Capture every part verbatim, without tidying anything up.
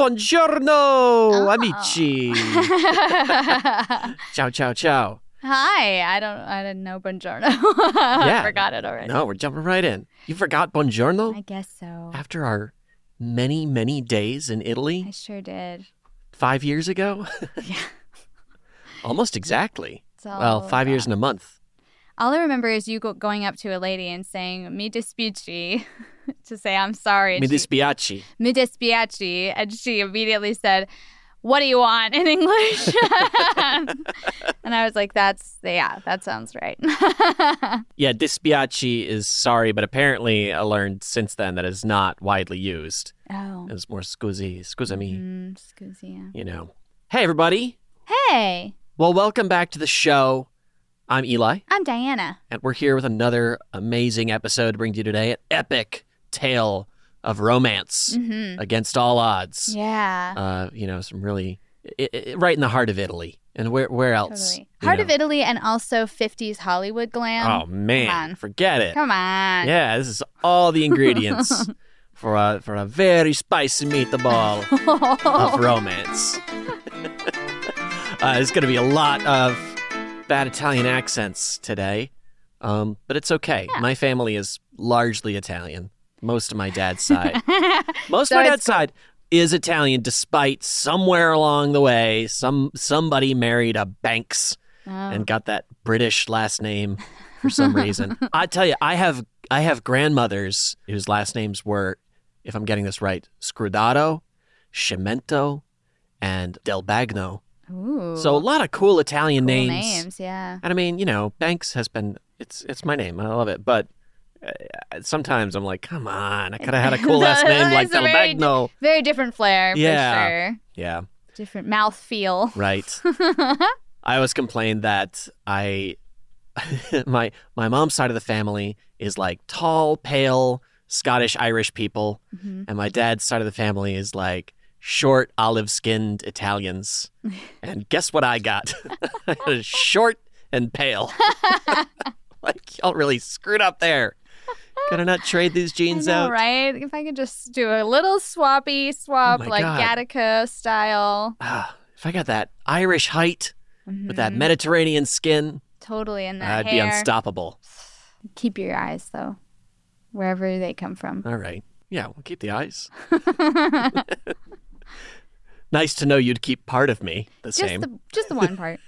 Buongiorno, oh. amici. Ciao, ciao, ciao. Hi. I don't. I didn't know buongiorno. Yeah. I forgot it already. No, we're jumping right in. You forgot buongiorno? I guess so. After our many, many days in Italy? I sure did. Five years ago? Yeah. Almost exactly. All Well, five that. years and a month. All I remember is you go- going up to a lady and saying, mi dispiace, to say I'm sorry. Mi And she- dispiace. Mi dispiace. And she immediately said, what do you want in English? And I was like, that's, yeah, that sounds right. Yeah, dispiace is sorry, but apparently I learned since then that it's not widely used. Oh. It's more scusi, scusami, Mm, scusi, yeah. you know. Hey, everybody. Hey, Well, welcome back to the show. I'm Eli, I'm Diana. and we're here with another amazing episode to bring to you today. An epic tale of romance Mm-hmm. against all odds. Yeah. Uh, you know, some really, i i right in the heart of Italy. And where where else? Totally. you Heart know? of Italy and also fifties Hollywood glam. Oh, man. Come on. Forget it. Come on. Yeah, this is all the ingredients for a, for a very spicy meatball of romance. uh, there's going to be a lot of bad Italian accents today, um, but it's okay. Yeah. My family is largely Italian. Most of my dad's side. Most So of my it's dad's side is Italian, despite somewhere along the way, some somebody married a Banks Oh. and got that British last name for some reason. I tell you, I have I have grandmothers whose last names were, if I'm getting this right, Scrutato, Cimento, and Del Bagno. Ooh. So a lot of cool Italian Cool names. names, yeah. And I mean, you know, Banks has been, it's it's my name. I love it. But uh, sometimes I'm like, come on, I could have had a cool last name like It's a Del very Bagno. Very different flair, Yeah. for sure. Yeah, Different mouth feel. right. I always complain that I, my my mom's side of the family is like tall, pale, Scottish Irish people, Mhm. and my dad's side of the family is like short, olive-skinned Italians. And guess what I got? I got short and pale. Like y'all really screwed up there. Could I not trade these I genes know, out? right? If I could just do a little swappy swap, Oh my like God. Gattaca style. Ah, if I got that Irish height with that Mhm. Mediterranean skin, Totally in that I'd be hair. unstoppable. Keep your eyes, though, wherever they come from. All right. Yeah, we'll keep the eyes. Nice to know you'd keep part of me the Just same. the just the one part.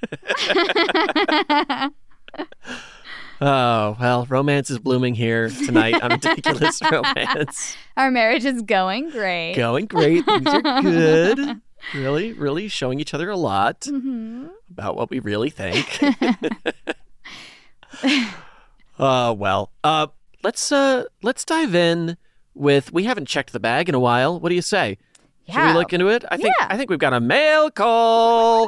Oh, well, romance is blooming here tonight on Ridiculous Romance. Our marriage is going great. Going great. Things are good. Really, really showing each other a lot hmm about what we really think. Oh, well. Uh, let's uh, let's dive in with, we haven't checked the bag in a while. What do you say? Should Yeah. we look into it? I think Yeah. I think we've got a mail call.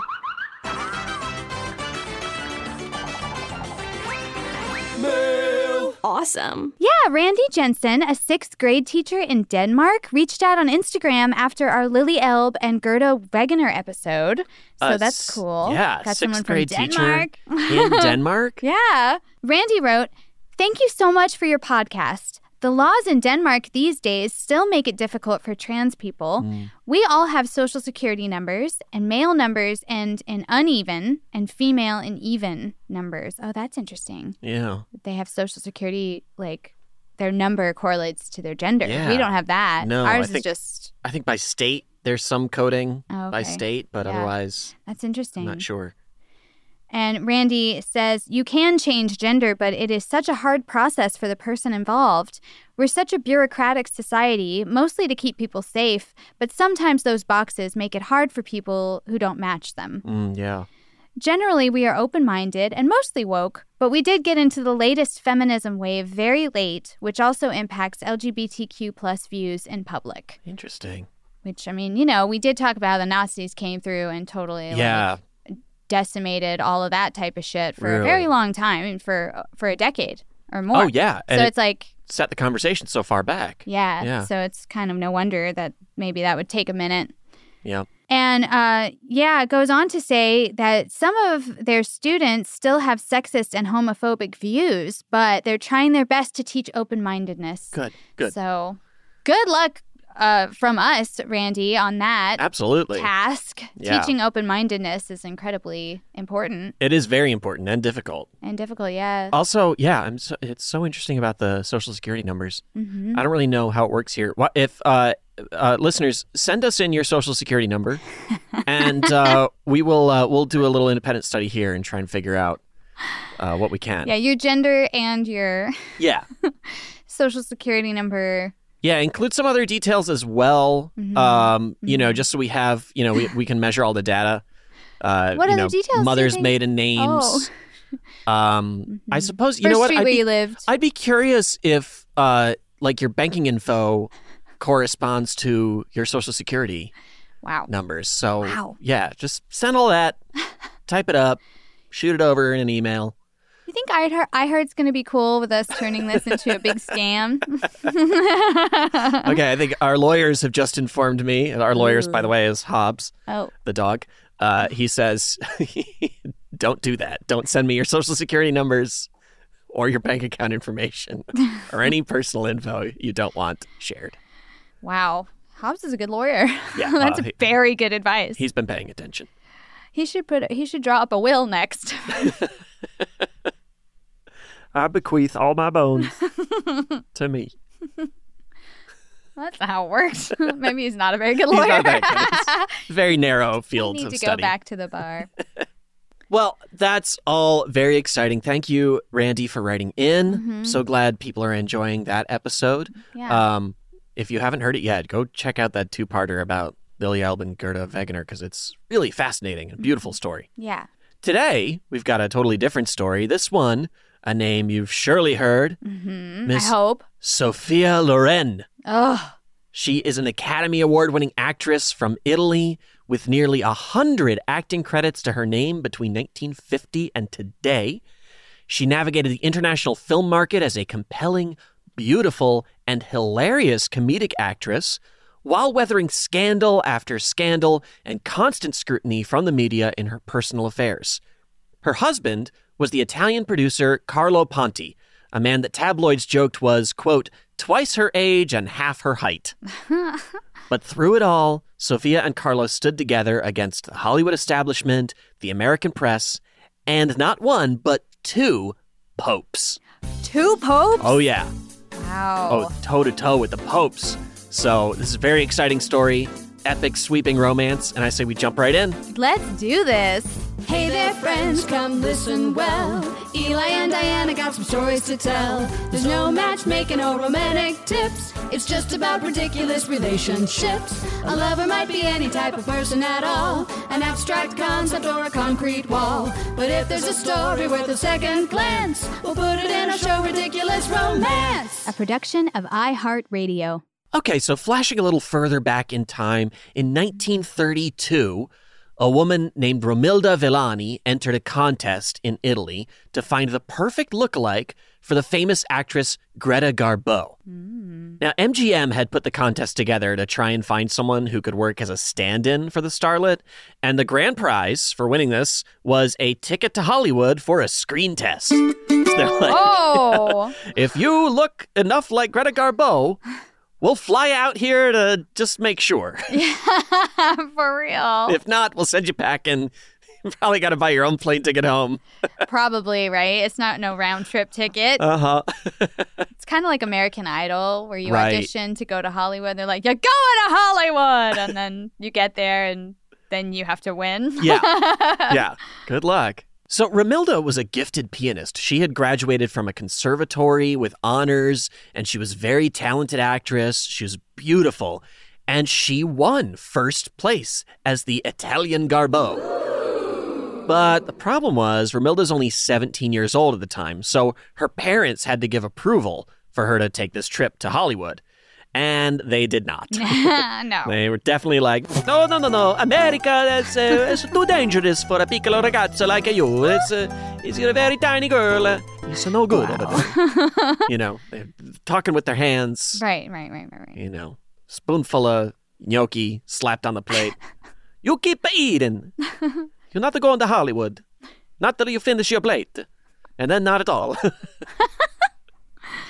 Awesome. Yeah, Randy Jensen, a sixth grade teacher in Denmark, reached out on Instagram after our Lily Elb and Gerda Wegener episode. So Uh, that's s- cool. yeah, Got someone sixth from grade teacher Denmark. In Denmark? Yeah. Randy wrote, "Thank you so much for your podcast. The laws in Denmark these days still make it difficult for trans people. Mm. We all have social security numbers, and male numbers end in uneven and female in even numbers." Oh, that's interesting. Yeah. They have social security, like their number correlates to their gender. Yeah. We don't have that. No, I Ours think- is just, I think by state there's some coding oh, by okay. state, but Yeah. otherwise That's interesting. I'm not sure. And Randy says, "You can change gender, but it is such a hard process for the person involved. We're such a bureaucratic society, mostly to keep people safe, but sometimes those boxes make it hard for people who don't match them. Mm, yeah. Generally, we are open-minded and mostly woke, but we did get into the latest feminism wave very late, which also impacts L G B T Q plus views in public." Interesting. Which, I mean, you know, we did talk about how the Nazis came through and totally, like, Yeah. decimated all of that type of shit for Really? a very long time, I mean, for for a decade or more. Oh, yeah. And So it it's like, set the conversation so far back. yeah, Yeah. So it's kind of no wonder that maybe that would take a minute. Yeah. And uh, yeah, it goes on to say that some of their students still have sexist and homophobic views, but they're trying their best to teach open-mindedness. Good. Good. So good luck uh, from us, Randy, on that Absolutely. task. Yeah. Teaching open-mindedness is incredibly important. It is very important and difficult. And difficult, yeah. Also, yeah, I'm so, it's so interesting about the Social Security numbers. Mm-hmm. I don't really know how it works here. What if uh, uh, listeners, send us in your Social Security number, and uh, we will uh, we'll do a little independent study here and try and figure out uh, what we can. Yeah, your gender and your Yeah. Social Security number. Yeah, include some other details as well. Mm-hmm. Um, you Mm-hmm. know, just so we have, you know, we, we can measure all the data. Uh, What you other know, details do you Mother's think- maiden names. Um, I suppose, you First know what? street I'd where be, you lived. I'd be curious if, uh, like, your banking info corresponds to your Social Security Wow. numbers. So, Wow. yeah, just send all that, type it up, shoot it over in an email. You think iHeart, iHeart's going to be cool with us turning this into a big scam? Okay, I think our lawyers have just informed me. and Our lawyers, by the way, is Hobbs, Oh, the dog. Uh, he says, don't do that. Don't send me your Social Security numbers or your bank account information or any personal info you don't want shared. wow. Hobbs is a good lawyer. Yeah, That's uh, he- very good advice. He's been paying attention. He should put. He should draw up a will next. I bequeath all my bones to me. That's not how it works. Maybe he's not a very good He's lawyer. not very good. It's very narrow I field need of to study. go back to the bar. Well, that's all very exciting. Thank you, Randy, for writing in. Mhm. So glad people are enjoying that episode. Yeah. Um, if you haven't heard it yet, go check out that two-parter about Lily Alb and Gerda Wegener because it's really fascinating and beautiful story. yeah. Today, we've got a totally different story. This one, a name you've surely heard, hmm I Miss hope. Sophia Loren. Oh. She is an Academy Award-winning actress from Italy with nearly a hundred acting credits to her name between nineteen fifty and today. She navigated the international film market as a compelling, beautiful, and hilarious comedic actress while weathering scandal after scandal and constant scrutiny from the media in her personal affairs. Her husband was the Italian producer Carlo Ponti, a man that tabloids joked was, quote, twice her age and half her height. But through it all, Sophia and Carlo stood together against the Hollywood establishment, the American press, and not one, but two popes. Two popes? Oh, yeah. Wow. Oh, toe-to-toe with the popes. So this is a very exciting story, epic, sweeping romance, and I say we jump right in. Let's do this. Hey there, friends, come listen well. Eli and Diana got some stories to tell. There's no matchmaking or romantic tips. It's just about ridiculous relationships. A lover might be any type of person at all, an abstract concept or a concrete wall. But if there's a story worth a second glance, we'll put it in our show, Ridiculous Romance. A production of iHeartRadio. Okay, so flashing a little further back in time, in nineteen thirty-two, a woman named Romilda Villani entered a contest in Italy to find the perfect lookalike for the famous actress Greta Garbo. Mm. Now, M G M had put the contest together to try and find someone who could work as a stand-in for the starlet, and the grand prize for winning this was a ticket to Hollywood for a screen test. So they're like, Oh. if you look enough like Greta Garbo, we'll fly out here to just make sure. For real. If not, we'll send you packing. You probably got to buy your own plane ticket home. Probably, right? It's not no round trip ticket. Uh-huh. It's kind of like American Idol where you Right. audition to go to Hollywood. They're like, you're going to Hollywood. And then you get there and then you have to win. Yeah. Yeah. Good luck. So Romilda was a gifted pianist. She had graduated from a conservatory with honors, and she was a very talented actress. She was beautiful, and she won first place as the Italian Garbo. But the problem was Romilda's only seventeen years old at the time, so her parents had to give approval for her to take this trip to Hollywood. And they did not. No. They were definitely like, no, no, no, no, America is uh, it's too dangerous for a piccolo ragazzo like you. It's, uh, it's a very tiny girl. It's no good over there. You know, they're talking with their hands. Right, right, right, right, right. You know, spoonful of gnocchi slapped on the plate. You keep eating. You're not going to Hollywood. Not till you finish your plate. And then not at all.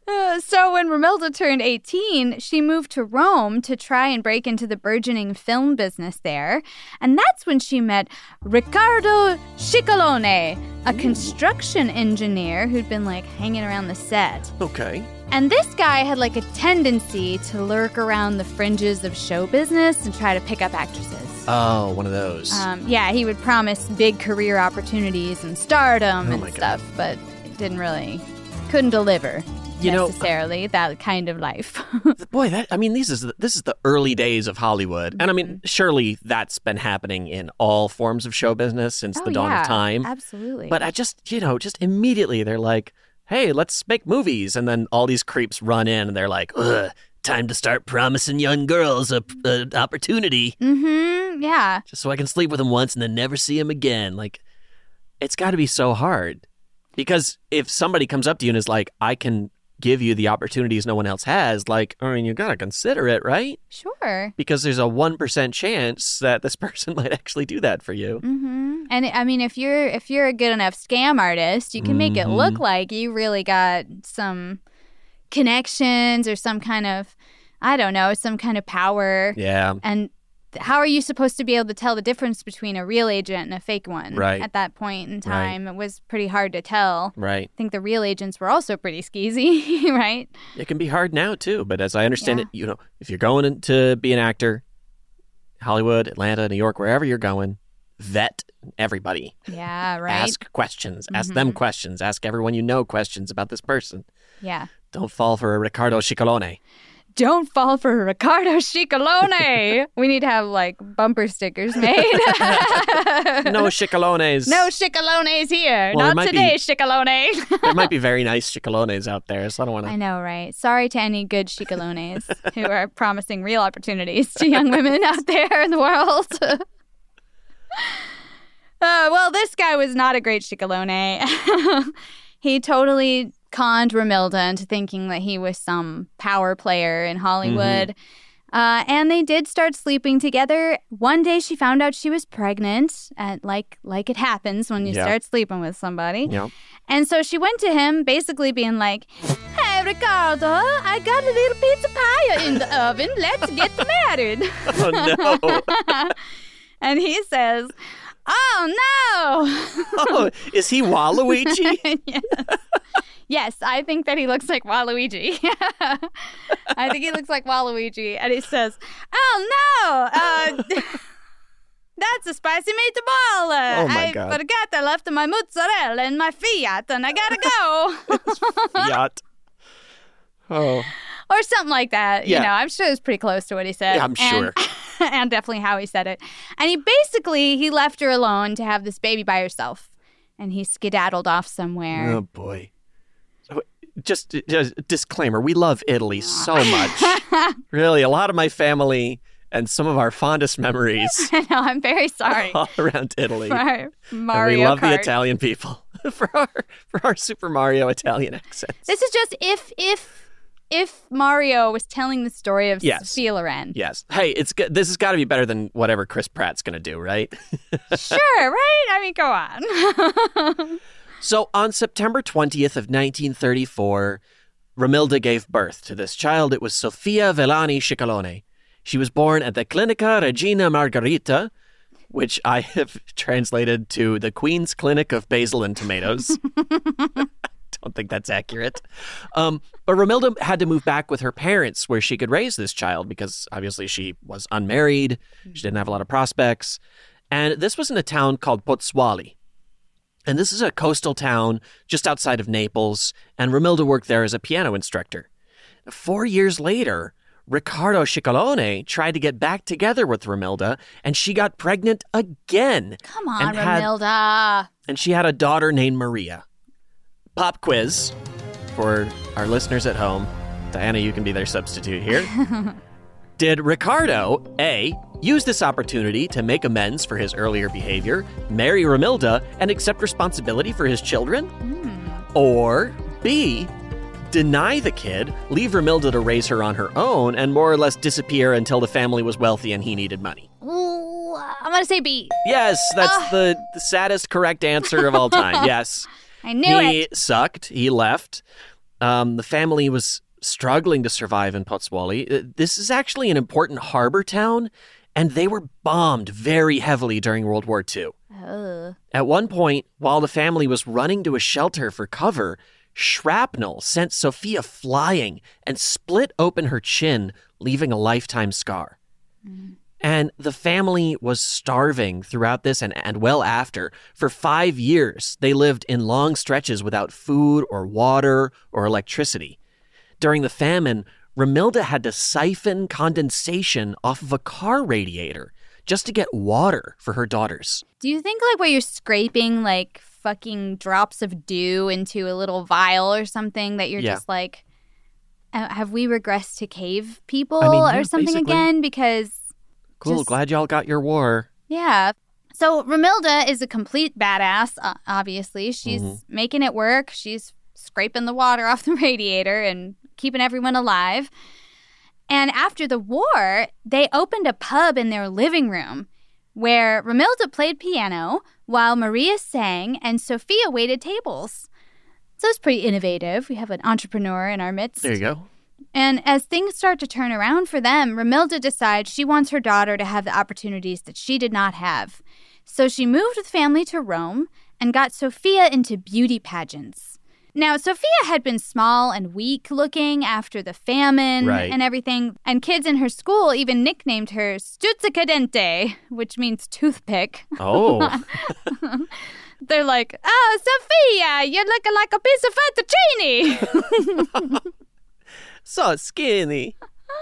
Uh, so when Romilda turned eighteen, she moved to Rome to try and break into the burgeoning film business there. And that's when she met Riccardo Ciccolone, a construction engineer who'd been, like, hanging around the set. Okay. And this guy had, like, a tendency to lurk around the fringes of show business and try to pick up actresses. Oh, one of those. Um, yeah, he would promise big career opportunities and stardom Oh and my stuff, God. but it didn't really, couldn't deliver You know- necessarily that kind of life. Boy, that I mean, these is the, this is the early days of Hollywood, and I mean, Mm-hmm. surely that's been happening in all forms of show business since Oh, the dawn yeah, of time. Absolutely. But I just, you know, just immediately they're like, "Hey, let's make movies," and then all these creeps run in, and they're like, "Ugh, time to start promising young girls a, a opportunity, Mm-hmm, yeah. just so I can sleep with them once and then never see them again." Like, it's got to be so hard, because if somebody comes up to you and is like, "I can give you the opportunities no one else has," like, I mean, you got to consider it, right? Sure. Because there's a one percent chance that this person might actually do that for you. Mm-hmm. And I mean, if you're if you're a good enough scam artist, you can make it look Mhm. like you really got some connections or some kind of, I don't know, some kind of power. Yeah. And th- how are you supposed to be able to tell the difference between a real agent and a fake one? Right. At that point in time, it was pretty hard to tell. Right. I think the real agents were also pretty skeezy, right? It can be hard now, too. But as I understand Yeah. it, you know, if you're going in to be an actor, Hollywood, Atlanta, New York, wherever you're going, vet everybody. Yeah, right. Ask questions. Ask them questions. Ask everyone you know questions about this person. Yeah. Don't fall for a Riccardo Ciccolone. Don't fall for Riccardo Ciccolone. We need to have like bumper stickers made. No Ciccolones. No Ciccolones here. Well, there Not might today, be- Ciccolone. There might be very nice Ciccolones out there, so I don't want I to. know, right? Sorry to any good Ciccolones who are promising real opportunities to young women out there in the world. uh, well, this guy was not a great Ciccolone. He totally conned Romilda into thinking that he was some power player in Hollywood. Uh, and they did start sleeping together. One day she found out she was pregnant, and like like it happens when you Yeah. start sleeping with somebody. Yeah. And so she went to him basically being like, "Hey, Ricardo, I got a little pizza pie in the oven. Let's get married." Oh, no. And he says, "Oh, no." Oh, is he Waluigi? Yes. Yes, I think that he looks like Waluigi. I think he looks like Waluigi. And he says, "Oh, no. Uh, that's a spicy meatball. Uh, Oh, my I God. forgot I left my mozzarella in my Fiat, and I gotta go." Yacht. Oh. Or something like that. Yeah. You know, I'm sure it was pretty close to what he said. Yeah, I'm sure. And, and definitely how he said it. And he basically, he left her alone to have this baby by herself. And he skedaddled off somewhere. Oh, boy. So, Just, just disclaimer, we love Italy so much. Really, a lot of my family and some of our fondest memories I know, I'm very sorry all around Italy. for And Mario we love Kart. the Italian people for our for our Super Mario Italian accents. This is just if, if, if Mario was telling the story of Yes. Sophia Loren. Yes. Hey, it's g- this has got to be better than whatever Chris Pratt's going to do, right? Sure, right? I mean, go on. So on September twentieth of nineteen thirty-four, Romilda gave birth to this child. It was Sofia Villani Ciccolone. She was born at the Clinica Regina Margherita, which I have translated to the Queen's Clinic of Basil and Tomatoes. Don't think that's accurate. Um, but Romilda had to move back with her parents where she could raise this child because obviously she was unmarried. She didn't have a lot of prospects. And this was in a town called Pozzuoli. And this is a coastal town just outside of Naples, and Romilda worked there as a piano instructor. Four years later, Riccardo Ciccolone tried to get back together with Romilda, and she got pregnant again. Come on, and had- Romilda. and she had a daughter named Maria. Pop quiz for our listeners at home. Diana, you can be their substitute here. Did Riccardo, A, use this opportunity to make amends for his earlier behavior, marry Romilda, and accept responsibility for his children? Or B, deny the kid, leave Romilda to raise her on her own, and more or less disappear until the family was wealthy and he needed money? Ooh, I'm going to say B. Yes, that's the, the saddest correct answer of all time. Yes. I knew he it. sucked. He left. Um, the family was struggling to survive in Pozzuoli. This is actually an important harbor town, and they were bombed very heavily during World War Two. Oh. At one point, while the family was running to a shelter for cover, shrapnel sent Sophia flying and split open her chin, leaving a lifetime scar. Mm. And the family was starving throughout this and, and well after. For five years, they lived in long stretches without food or water or electricity. During the famine, Romilda had to siphon condensation off of a car radiator just to get water for her daughters. Do you think like where you're scraping like fucking drops of dew into a little vial or something that you're yeah. just like, uh, have we regressed to cave people I mean, yeah, or something basically. Again? Because... Cool, just, glad y'all got your war. Yeah. So Romilda is a complete badass, uh, obviously. She's mm-hmm. making it work. She's scraping the water off the radiator and keeping everyone alive. And after the war, they opened a pub in their living room where Romilda played piano while Maria sang and Sophia waited tables. So it's pretty innovative. We have an entrepreneur in our midst. There you go. And as things start to turn around for them, Romilda decides she wants her daughter to have the opportunities that she did not have. So she moved with family to Rome and got Sophia into beauty pageants. Now, Sophia had been small and weak-looking after the famine right. and everything, and kids in her school even nicknamed her Stuzzicadente, which means toothpick. Oh. They're like, oh, Sophia, you're looking like a piece of fettuccine. So skinny.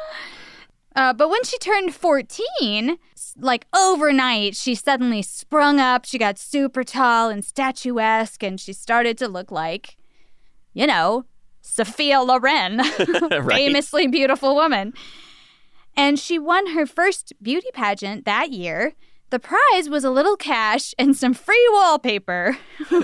Uh, but when she turned fourteen, like overnight, she suddenly sprung up. She got super tall and statuesque, and she started to look like, you know, Sophia Loren, right. famously beautiful woman. And she won her first beauty pageant that year. The prize was a little cash and some free wallpaper,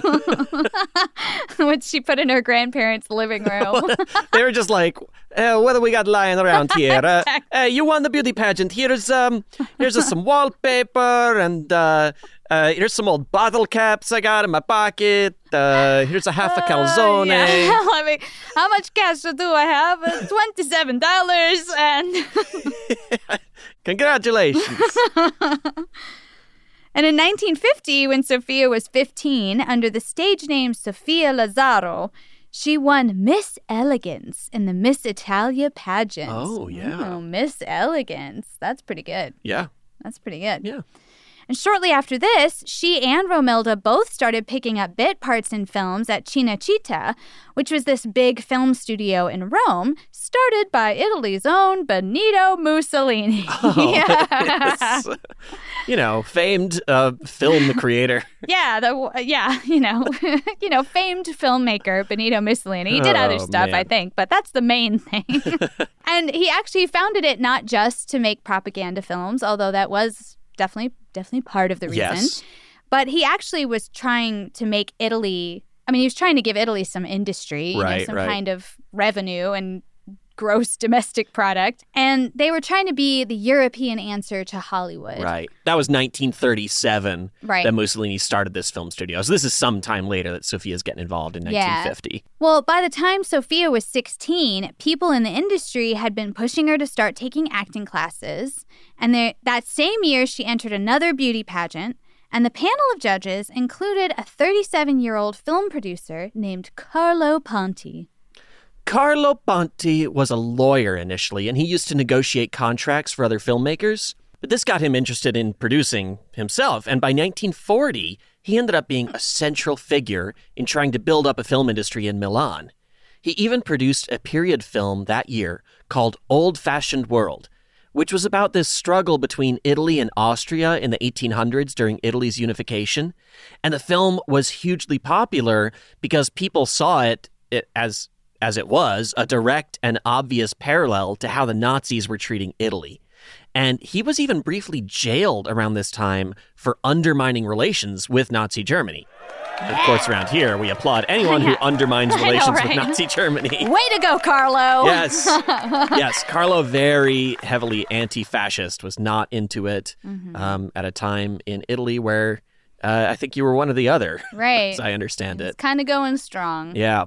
which she put in her grandparents' living room. They were just like, uh, what do we got lying around here? Uh, uh, you won the beauty pageant. Here's um, here's uh, some wallpaper, and uh, uh, here's some old bottle caps I got in my pocket. Uh, here's a half a calzone. Uh, yeah. I mean, how much cash do I have? Uh, twenty-seven dollars and... Congratulations. And in nineteen fifty, when Sophia was fifteen, under the stage name Sophia Lazzaro, she won Miss Elegance in the Miss Italia pageant. Oh, yeah. Oh, Miss Elegance. That's pretty good. Yeah. That's pretty good. Yeah. And shortly after this, she and Romilda both started picking up bit parts in films at Cinecittà, which was this big film studio in Rome, started by Italy's own Benito Mussolini. Oh, yes. You know, famed uh, film creator. yeah, the yeah, you know, you know, famed filmmaker Benito Mussolini. He did oh, other stuff, man. I think, but that's the main thing. And he actually founded it not just to make propaganda films, although that was definitely definitely part of the reason. Yes. But he actually was trying to make Italy, I mean, he was trying to give Italy some industry, right, you know, some right. kind of revenue and gross domestic product. And they were trying to be the European answer to Hollywood. Right. That was nineteen thirty-seven right. that Mussolini started this film studio. So this is some time later that Sophia's getting involved in nineteen fifty. Yeah. Well, by the time Sophia was sixteen, people in the industry had been pushing her to start taking acting classes. And there, that same year, she entered another beauty pageant. And the panel of judges included a thirty-seven-year-old film producer named Carlo Ponti. Carlo Ponti was a lawyer initially, and he used to negotiate contracts for other filmmakers. But this got him interested in producing himself, and by nineteen forty, he ended up being a central figure in trying to build up a film industry in Milan. He even produced a period film that year called Old-Fashioned World, which was about this struggle between Italy and Austria in the eighteen hundreds during Italy's unification. And the film was hugely popular because people saw it, it as... as it was, a direct and obvious parallel to how the Nazis were treating Italy. And he was even briefly jailed around this time for undermining relations with Nazi Germany. Of course, around here, we applaud anyone yeah. who undermines relations know, right? with Nazi Germany. Way to go, Carlo! Yes. Yes, Carlo, very heavily anti-fascist, was not into it mm-hmm. um, at a time in Italy where uh, I think you were one or the other, right. as I understand it. It's kind of going strong. Yeah.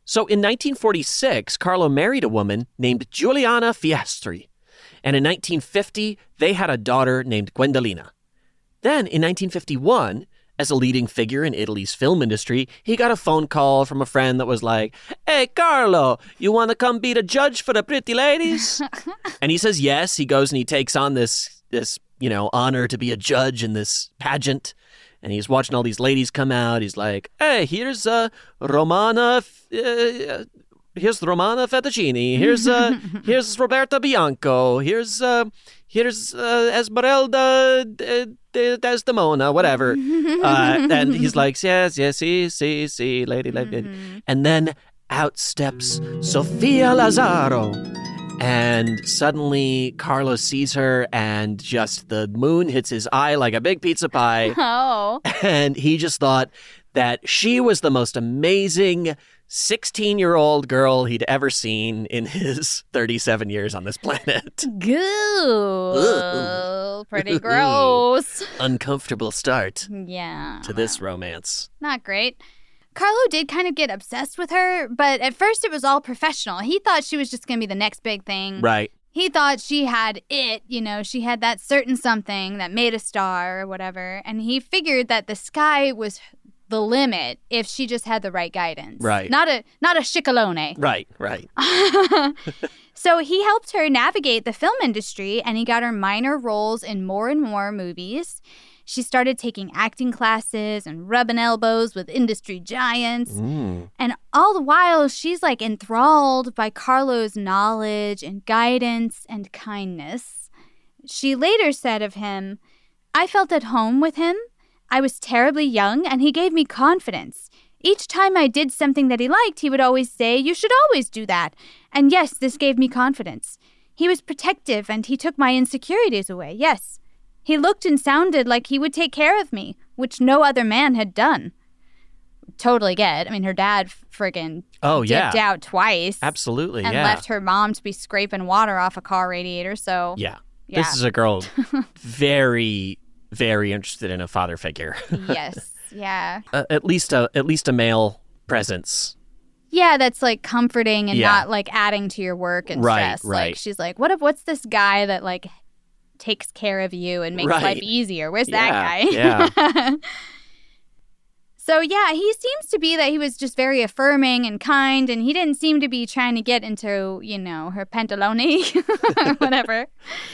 So in nineteen forty-six, Carlo married a woman named Giuliana Fiestri. And in nineteen fifty, they had a daughter named Gwendolina. Then in nineteen fifty-one, as a leading figure in Italy's film industry, he got a phone call from a friend that was like, "Hey, Carlo, you want to come be the judge for the pretty ladies?" And he says yes. He goes and he takes on this, this, you know, honor to be a judge in this pageant. And he's watching all these ladies come out. He's like, "Hey, here's uh, Romana, uh, here's Romana Fettuccini. Here's uh, here's Roberta Bianco. Here's uh, here's uh, Esmeralda uh, Desdemona, whatever." Uh, and he's like, "Yes, yes, see, see, see, lady, lady." Mm-hmm. And then out steps Sofia Lazzaro. And suddenly Carlo sees her and just the moon hits his eye like a big pizza pie. Oh. And he just thought that she was the most amazing sixteen-year-old girl he'd ever seen in his thirty-seven years on this planet. Goo. Pretty gross. Uncomfortable start Yeah. to this romance. Not great. Carlo did kind of get obsessed with her, but at first it was all professional. He thought she was just going to be the next big thing. Right. He thought she had it, you know, she had that certain something that made a star or whatever. And he figured that the sky was the limit if she just had the right guidance. Right. Not a not a Ciccolone. Right, right. So he helped her navigate the film industry, and he got her minor roles in more and more movies. She started taking acting classes and rubbing elbows with industry giants. Mm. And all the while, she's like enthralled by Carlo's knowledge and guidance and kindness. She later said of him, "I felt at home with him. I was terribly young, and he gave me confidence. Each time I did something that he liked, he would always say, 'You should always do that.' And yes, this gave me confidence. He was protective, and he took my insecurities away, yes. He looked and sounded like he would take care of me, which no other man had done." Totally get. I mean, her dad friggin' oh, yeah. dipped out twice. Absolutely, and yeah. left her mom to be scraping water off a car radiator, so... Yeah. yeah. This is a girl very, very interested in a father figure. Yes, yeah. Uh, at least a at least a male presence. Yeah, that's like comforting and Yeah. not like adding to your work and Right, stress. right. Like she's like, what if what's this guy that like takes care of you and makes Right. life easier? Where's Yeah, that guy? yeah. So yeah, he seems to be that he was just very affirming and kind, and he didn't seem to be trying to get into, you know, her pantalone, whatever.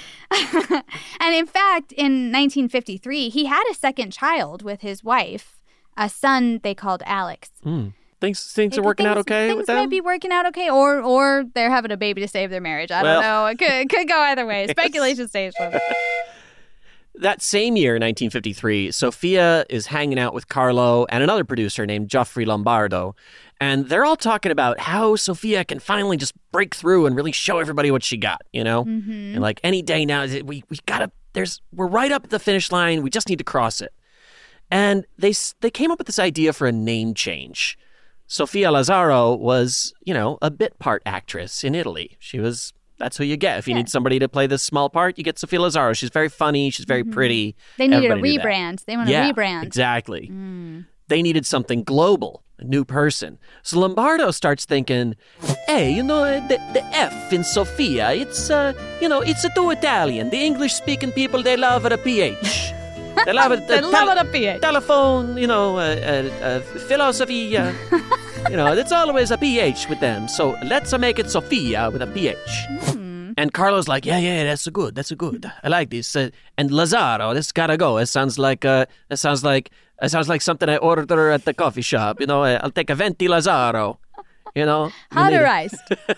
And in fact, in nineteen fifty-three, he had a second child with his wife, a son they called Alex. Mm. Things things are Maybe working out things- okay things with them? might be working out okay, or or they're having a baby to save their marriage. I Well- don't know. It could, it could go either way. Speculation stage. Folks. That same year, nineteen fifty-three, Sophia is hanging out with Carlo and another producer named Geoffrey Lombardo. And they're all talking about how Sophia can finally just break through and really show everybody what she got, you know? Mm-hmm. And like any day now, we, we gotta, there's, we're right up at the finish line. We just need to cross it. And they, they came up with this idea for a name change. Sofia Lazzaro was, you know, a bit part actress in Italy. She was, that's who you get. If you Yeah. need somebody to play this small part, you get Sofia Lazzaro. She's very funny. She's very pretty. They needed Everybody a knew that. rebrand. They want Yeah, a rebrand. exactly. Mm. They needed something global, a new person. So Lombardo starts thinking, hey, you know, the, the F in Sofia, it's, uh, you know, it's a too Italian. The English-speaking people, they love it a P H. They love it. They love it a P H. Telephone, you know, uh, uh, uh, philosophy, uh, you know, it's always a P H with them. So let's uh, make it Sofia with a P H. Mm. And Carlo's like, yeah, yeah, that's a good, that's a good. I like this. Uh, and Lazzaro, this gotta go. It sounds like, uh, it sounds like, it sounds like something I ordered at the coffee shop. You know, I'll take a venti Lazzaro. You know, Hotterized.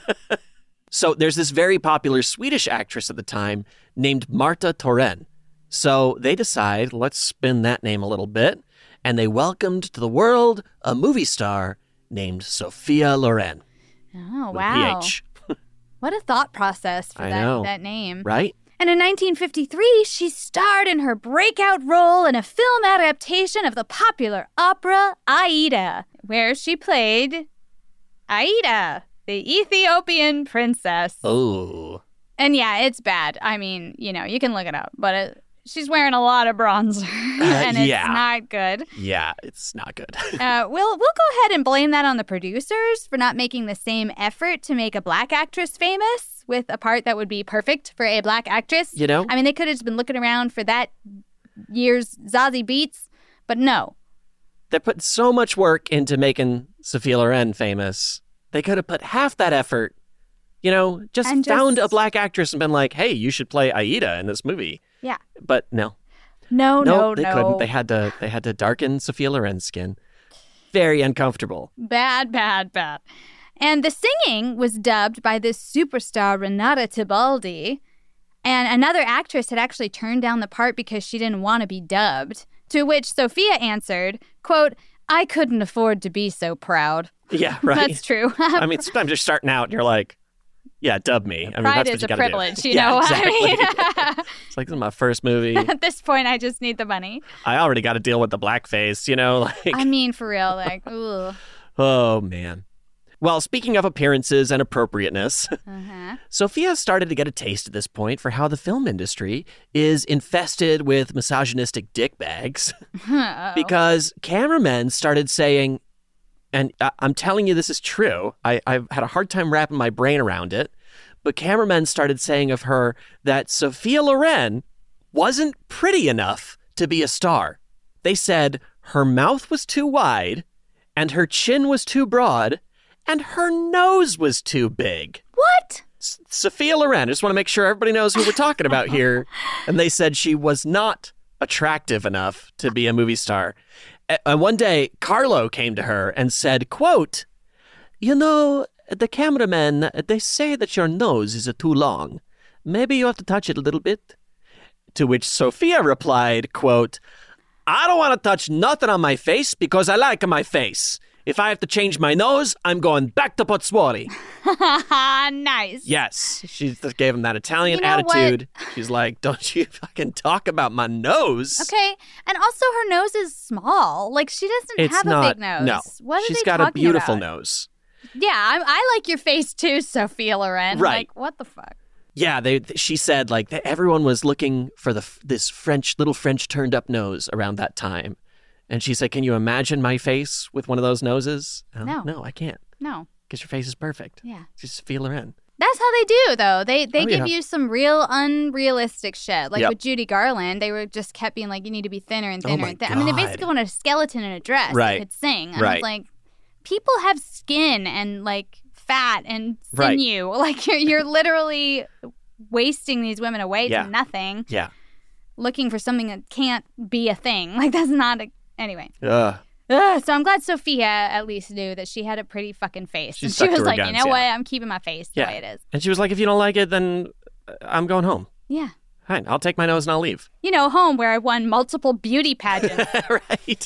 So there's this very popular Swedish actress at the time named Marta Torén. So they decide, let's spin that name a little bit. And they welcomed to the world a movie star named Sophia Loren. Oh, with a wow. P H. What a thought process for I that, know. that name. Right? And in nineteen fifty-three, she starred in her breakout role in a film adaptation of the popular opera Aida, where she played Aida, the Ethiopian princess. Oh. And yeah, it's bad. I mean, you know, you can look it up, but it, she's wearing a lot of bronzer, and it's yeah. not good. Yeah, it's not good. uh, we'll we'll go ahead and blame that on the producers for not making the same effort to make a black actress famous with a part that would be perfect for a black actress. You know? I mean, they could have just been looking around for that year's Zazie Beetz, but no. They put so much work into making Sophia Loren famous. They could have put half that effort, you know, just And found just- a black actress and been like, hey, you should play Aida in this movie. Yeah. But no. No, No, no, they no. couldn't. They had to they had to darken Sophia Loren's skin. Very uncomfortable. Bad, bad, bad. And the singing was dubbed by this superstar, Renata Tebaldi. And another actress had actually turned down the part because she didn't want to be dubbed. To which Sophia answered, quote, I couldn't afford to be so proud. Yeah, right. That's true. I mean, sometimes you're starting out and you're like, yeah, dub me. I mean, Pride that's what is you a gotta privilege, do. you yeah, know. Exactly. I mean, It's like, this is my first movie. at this point, I just need the money. I already got to deal with the blackface, you know? Like, I mean, for real, like, ooh. oh, man. Well, speaking of appearances and appropriateness, Uh-huh. Sophia started to get a taste at this point for how the film industry is infested with misogynistic dick bags Uh-oh. because cameramen started saying, and I- I'm telling you this is true, I- I've had a hard time wrapping my brain around it, but cameramen started saying of her that Sophia Loren wasn't pretty enough to be a star. They said her mouth was too wide and her chin was too broad and her nose was too big. What? S- Sophia Loren, I just want to make sure everybody knows who we're talking about here. And they said she was not attractive enough to be a movie star. A- And one day, Carlo came to her and said, quote, you know, the cameramen, they say that your nose is too long. Maybe you have to touch it a little bit. To which Sophia replied, quote, I don't want to touch nothing on my face because I like my face. If I have to change my nose, I'm going back to Pozzuoli. Nice. Yes. She just gave him that Italian You know what? attitude. She's like, don't you fucking talk about my nose. Okay, and also her nose is small. Like, she doesn't It's have not, a big nose. no. What are She's they got a talking beautiful about? nose. Yeah, I, I like your face too, Sophia Loren. Right. Like, what the fuck? Yeah, they. She said like that everyone was looking for the this French little French turned up nose around that time, and she said, "Can you imagine my face with one of those noses?" Oh, No. no, I can't, No. because your face is perfect. Yeah. Just Sophia Loren. That's how they do, though. They they Oh, give yeah. you some real unrealistic shit. Like Yep. with Judy Garland, they were just kept being like, you need to be thinner and Oh thinner my and thinner. I mean, they God. basically wanted a skeleton in a dress Right. that could sing. And I Right. was like, people have skin and like fat and Right. sinew. Like you're you're literally wasting these women away Yeah. to nothing, Yeah. looking for something that can't be a thing. Like that's not a anyway. Ugh. Ugh, so I'm glad Sophia at least knew that she had a pretty fucking face. She and stuck she to was her like, guns, you know yeah. what? I'm keeping my face the Yeah. way it is. And she was like, "If you don't like it, then uh, I'm going home. Yeah. Fine, I'll take my nose and I'll leave." You know, home where I won multiple beauty pageants. Right.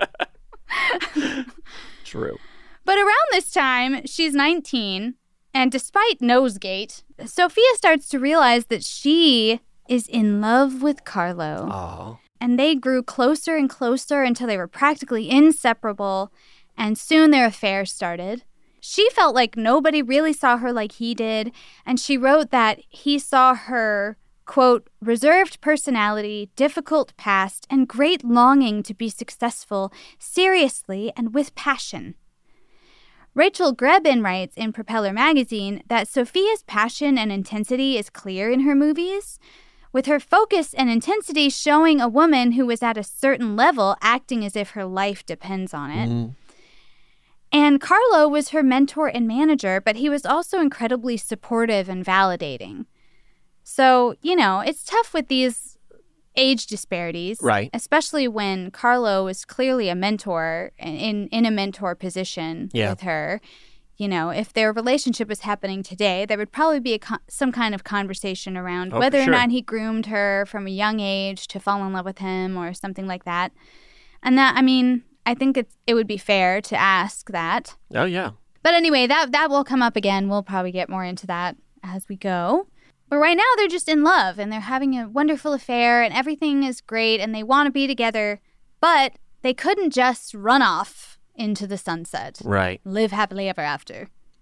True. But around this time, she's nineteen, and despite Nosegate, Sophia starts to realize that she is in love with Carlo. Oh. And they grew closer and closer until they were practically inseparable, and soon their affair started. She felt like nobody really saw her like he did, and she wrote that he saw her, quote, reserved personality, difficult past, and great longing to be successful, seriously and with passion. Rachel Grebin writes in Propeller magazine that Sophia's passion and intensity is clear in her movies, with her focus and intensity showing a woman who was at a certain level acting as if her life depends on it. Mm. And Carlo was her mentor and manager, but he was also incredibly supportive and validating. So, you know, it's tough with these age disparities. Right. Especially when Carlo was clearly a mentor in, in a mentor position Yeah. with her. You know, if their relationship was happening today, there would probably be a con- some kind of conversation around Oh, for whether sure. or not he groomed her from a young age to fall in love with him or something like that. And that, I mean, I think it's, it would be fair to ask that. Oh, yeah. But anyway, that that will come up again. We'll probably get more into that as we go. But right now, they're just in love, and they're having a wonderful affair, and everything is great, and they want to be together. But they couldn't just run off into the sunset. Right. Live happily ever after.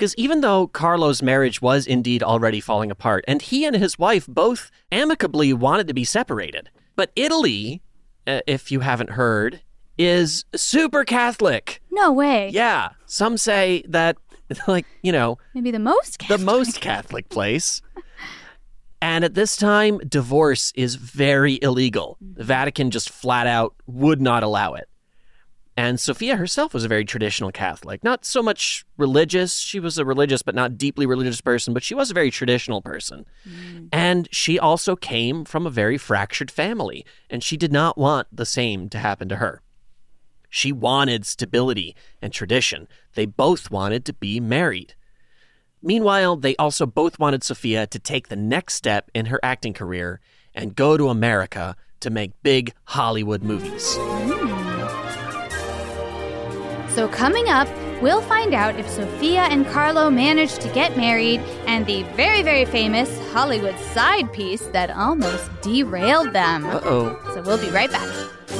Because even though Carlo's marriage was indeed already falling apart, and he and his wife both amicably wanted to be separated, but Italy, uh, if you haven't heard, is super Catholic. No way. Yeah. Some say that, like, you know, Maybe the most Catholic. the most Catholic place. And at this time, divorce is very illegal. The Vatican just flat out would not allow it. And Sophia herself was a very traditional Catholic. Not so much religious. She was a religious but not deeply religious person, but she was a very traditional person. Mm. And she also came from a very fractured family, and she did not want the same to happen to her. She wanted stability and tradition. They both wanted to be married. Meanwhile, they also both wanted Sophia to take the next step in her acting career and go to America to make big Hollywood movies. Mm. So coming up, we'll find out if Sophia and Carlo managed to get married and the very, very famous Hollywood side piece that almost derailed them. Uh-oh. So we'll be right back.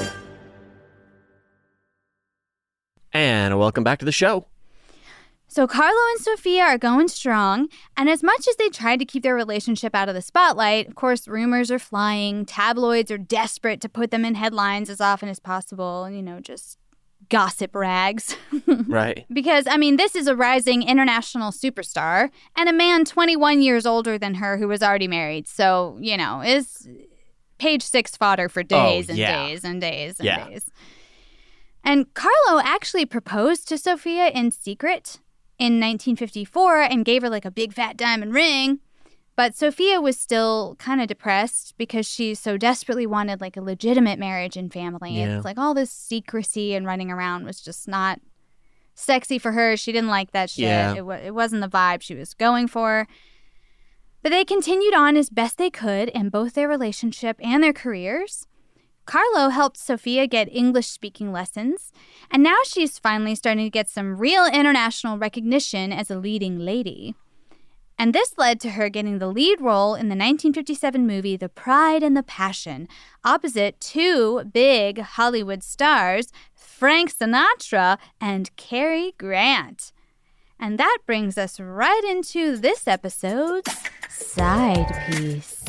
And welcome back to the show. So Carlo and Sophia are going strong, and as much as they tried to keep their relationship out of the spotlight, of course, rumors are flying, tabloids are desperate to put them in headlines as often as possible, you know, just gossip rags. Right. Because, I mean, this is a rising international superstar and a man twenty-one years older than her who was already married. So, you know, is page six fodder for days oh, and yeah. days and days and yeah. days. And Carlo actually proposed to Sophia in secret in nineteen fifty-four and gave her like a big fat diamond ring. But Sophia was still kind of depressed because she so desperately wanted like a legitimate marriage and family. Yeah. It's like all this secrecy and running around was just not sexy for her. She didn't like that shit. Yeah. It, w- it wasn't the vibe she was going for. But they continued on as best they could in both their relationship and their careers. Carlo helped Sophia get English-speaking lessons, and now she's finally starting to get some real international recognition as a leading lady. And this led to her getting the lead role in the nineteen fifty-seven movie The Pride and the Passion, opposite two big Hollywood stars, Frank Sinatra and Cary Grant. And that brings us right into this episode's side piece.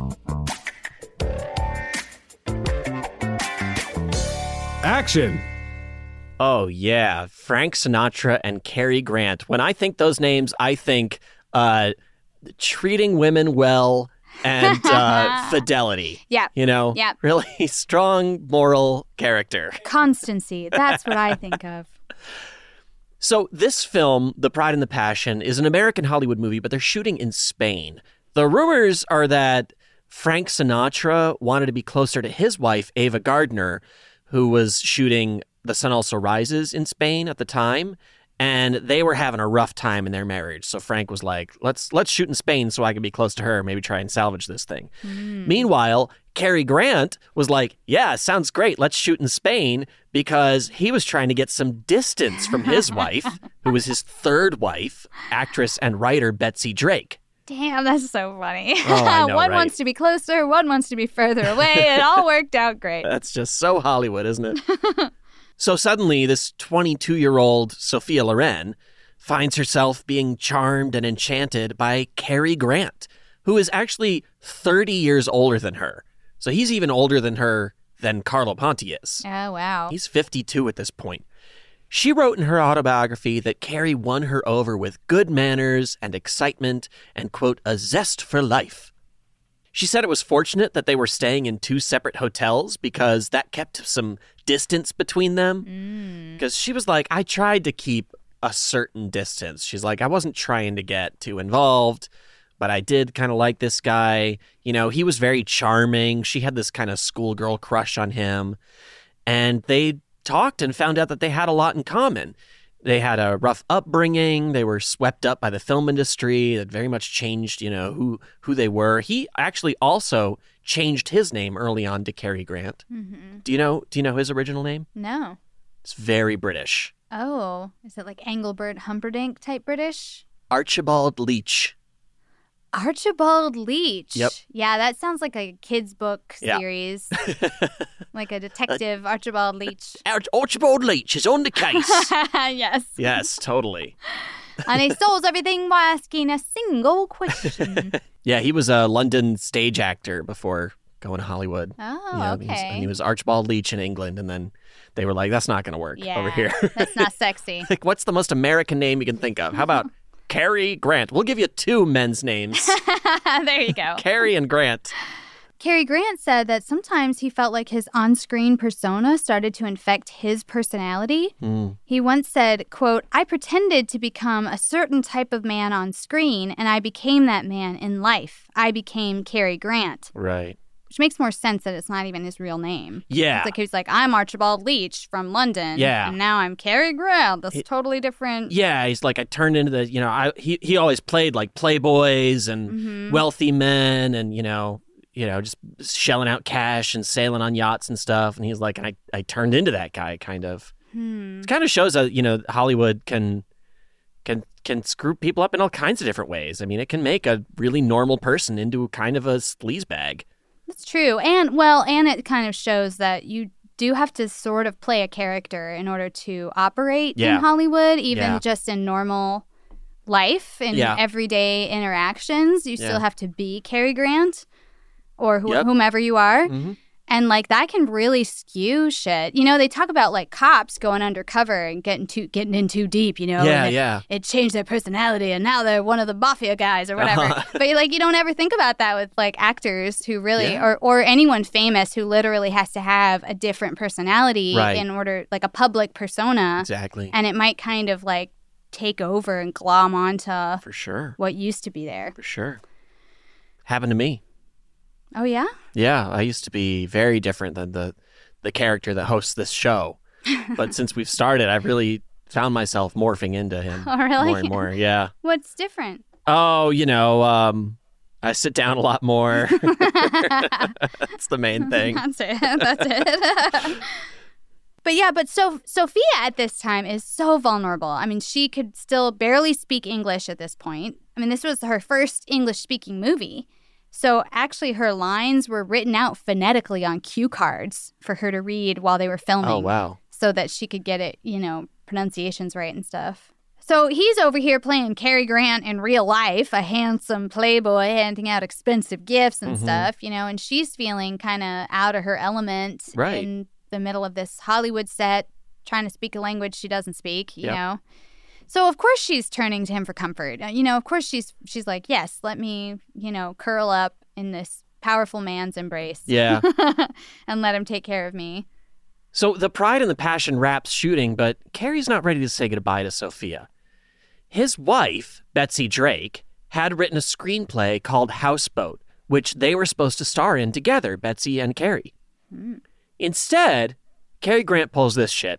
Action! Oh, yeah. Frank Sinatra and Cary Grant. When I think those names, I think uh, treating women well and uh, fidelity. Yeah. You know? Yeah. Really strong moral character. Constancy. That's what I think of. So this film, The Pride and the Passion, is an American Hollywood movie, but they're shooting in Spain. The rumors are that Frank Sinatra wanted to be closer to his wife, Ava Gardner, who was shooting The Sun Also Rises in Spain at the time, and they were having a rough time in their marriage. So Frank was like, let's let's shoot in Spain so I can be close to her, maybe try and salvage this thing. Mm. Meanwhile, Cary Grant was like, yeah, sounds great, let's shoot in Spain, because he was trying to get some distance from his wife, who was his third wife, actress and writer Betsy Drake. Damn, that's so funny. Oh, I know, one right? wants to be closer, one wants to be further away. It all worked out great. That's just so Hollywood, isn't it? So suddenly, this twenty-two-year-old Sophia Loren finds herself being charmed and enchanted by Cary Grant, who is actually thirty years older than her. So he's even older than her than Carlo Ponti is. Oh, wow. He's fifty-two at this point. She wrote in her autobiography that Cary won her over with good manners and excitement and, quote, a zest for life. She said it was fortunate that they were staying in two separate hotels because that kept some distance between them. Because mm. she was like, I tried to keep a certain distance. She's like, I wasn't trying to get too involved, but I did kind of like this guy. You know, he was very charming. She had this kind of schoolgirl crush on him. And they talked and found out that they had a lot in common. They had a rough upbringing. They were swept up by the film industry. That very much changed, you know, who who they were. He actually also changed his name early on to Cary Grant. Mm-hmm. Do you know? Do you know his original name? No. It's very British. Oh, is it like Engelbert Humperdinck type British? Archibald Leach. Archibald Leach. Yep. Yeah, that sounds like a kid's book Yeah. series. Like a detective, Archibald Leach. Arch- Archibald Leach is on the case. Yes. Yes, totally. And he solves everything by asking a single question. Yeah, he was a London stage actor before going to Hollywood. Oh, You know, okay. He was, and he was Archibald Leach in England, and then they were like, that's not going to work yeah, over here. That's not sexy. Like, what's the most American name you can think of? How about Cary Grant? We'll give you two men's names. There you go. Cary and Grant. Cary Grant said that sometimes he felt like his on-screen persona started to infect his personality. Mm. He once said, quote, I pretended to become a certain type of man on screen, and I became that man in life. I became Cary Grant. Right. Which makes more sense that it's not even his real name. Yeah. It's like he's like, I'm Archibald Leach from London. Yeah. And now I'm Cary Grant. That's It- totally different. Yeah, he's like, I turned into the, you know, I he, he always played like playboys and Mhm. wealthy men and, you know, you know, just shelling out cash and sailing on yachts and stuff. And he's like, and I, I turned into that guy, kind of. Hmm. It kind of shows that, you know, Hollywood can can can screw people up in all kinds of different ways. I mean, it can make a really normal person into kind of a sleazebag. That's true. And, well, and it kind of shows that you do have to sort of play a character in order to operate Yeah. in Hollywood, even Yeah. just in normal life and Yeah. everyday interactions. You Yeah. still have to be Cary Grant or who- Yep. whomever you are. Mm-hmm. And, like, that can really skew shit. You know, they talk about, like, cops going undercover and getting too getting in too deep, you know? Yeah, and it, yeah. it changed their personality, and now they're one of the mafia guys or whatever. Uh-huh. But, like, you don't ever think about that with, like, actors who really, Yeah. or, or anyone famous who literally has to have a different personality Right. in order, like, a public persona. Exactly. And it might kind of, like, take over and glom onto For sure. what used to be there. For sure. Happened to me. Oh, yeah? Yeah, I used to be very different than the the character that hosts this show. But since we've started, I've really found myself morphing into him Oh, really? more and more. Yeah. What's different? Oh, you know, um, I sit down a lot more. That's the main thing. That's it. That's it. But yeah, but so Sophia at this time is so vulnerable. I mean, she could still barely speak English at this point. I mean, this was her first English-speaking movie. So actually her lines were written out phonetically on cue cards for her to read while they were filming. Oh, wow. So that she could get it, you know, pronunciations right and stuff. So he's over here playing Cary Grant in real life, a handsome playboy handing out expensive gifts and Mhm. stuff, you know, and she's feeling kind of out of her element Right. in the middle of this Hollywood set, trying to speak a language she doesn't speak, you Yep. know. So of course she's turning to him for comfort. Uh, You know, of course she's she's like, "Yes, let me, you know, curl up in this powerful man's embrace." Yeah. And let him take care of me. So the pride and the passion wraps shooting, but Cary's not ready to say goodbye to Sophia. His wife, Betsy Drake, had written a screenplay called Houseboat, which they were supposed to star in together, Betsy and Cary. Mm. Instead, Cary Grant pulls this shit.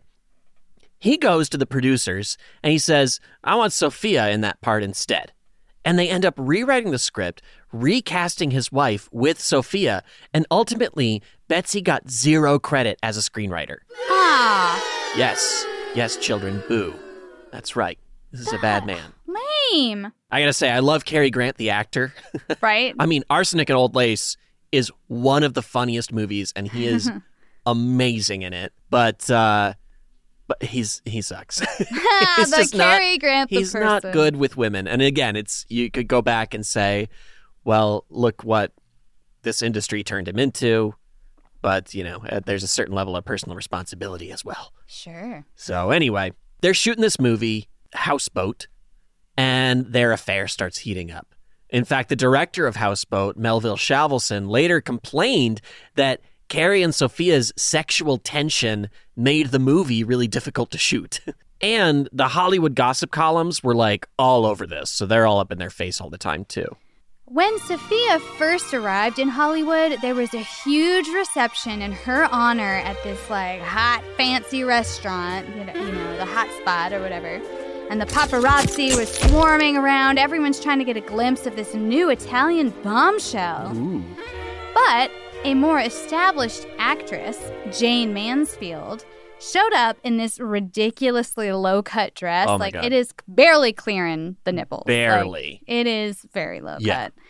He goes to the producers and he says, I want Sophia in that part instead. And they end up rewriting the script, recasting his wife with Sophia, and ultimately, Betsy got zero credit as a screenwriter. Ah, Yes, yes, children, boo. That's right. This is a bad man. lame. I gotta say, I love Cary Grant, the actor. Right? I mean, Arsenic and Old Lace is one of the funniest movies, and he is amazing in it. But uh, but he's he sucks. He's the just not- Cary Grant, the He's not person. good with women. And again, it's you could go back and say, well, look what this industry turned him into. But, you know, uh, there's a certain level of personal responsibility as well. Sure. So anyway, they're shooting this movie, Houseboat, and their affair starts heating up. In fact, the director of Houseboat, Melville Shalvelson, later complained that Cary and Sophia's sexual tension made the movie really difficult to shoot. And the Hollywood gossip columns were like all over this, so they're all up in their face all the time too. When Sophia first arrived in Hollywood, there was a huge reception in her honor at this like hot, fancy restaurant, you know, you know, the hot spot or whatever. And the paparazzi was swarming around. Everyone's trying to get a glimpse of this new Italian bombshell. Ooh. But a more established actress, Jane Mansfield, showed up in this ridiculously low-cut dress. Oh my like God. it is barely clearing the nipples. Barely. Like, it is very low Yeah. cut.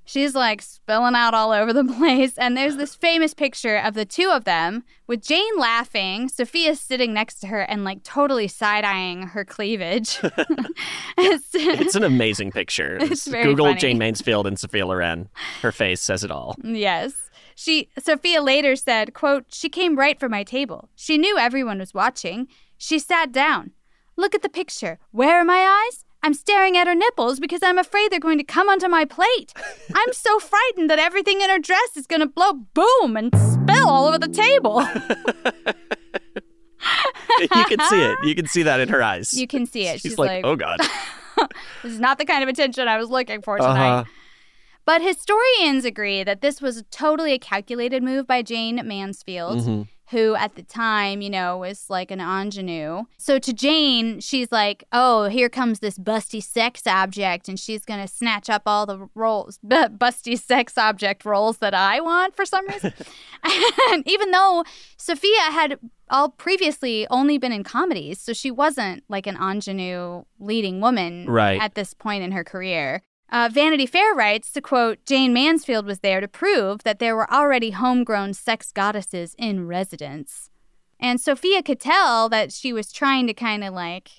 She's like spilling out all over the place. And there's this famous picture of the two of them with Jane laughing, Sophia sitting next to her and like totally side-eyeing her cleavage. it's, it's an amazing picture. It's very Google funny. Jane Mansfield and Sophia Loren. Her face says it all. Yes. She Sophia later said, quote, "She came right for my table. She knew everyone was watching. She sat down. Look at the picture. Where are my eyes? I'm staring at her nipples because I'm afraid they're going to come onto my plate. I'm so frightened that everything in her dress is going to blow boom and spill all over the table." You can see it. You can see that in her eyes. You can see it. She's, She's like, like, oh, God. "This is not the kind of attention I was looking for tonight." Uh-huh. But historians agree that this was totally a calculated move by Jane Mansfield, Mm-hmm. who at the time, you know, was like an ingenue. So to Jane, she's like, oh, here comes this busty sex object, and she's going to snatch up all the roles, b- busty sex object roles that I want for some reason. And even though Sophia had all previously only been in comedies, so she wasn't like an ingenue leading woman Right. at this point in her career. Uh, Vanity Fair writes, to quote, "Jane Mansfield was there to prove that there were already homegrown sex goddesses in residence." And Sophia could tell that she was trying to kind of like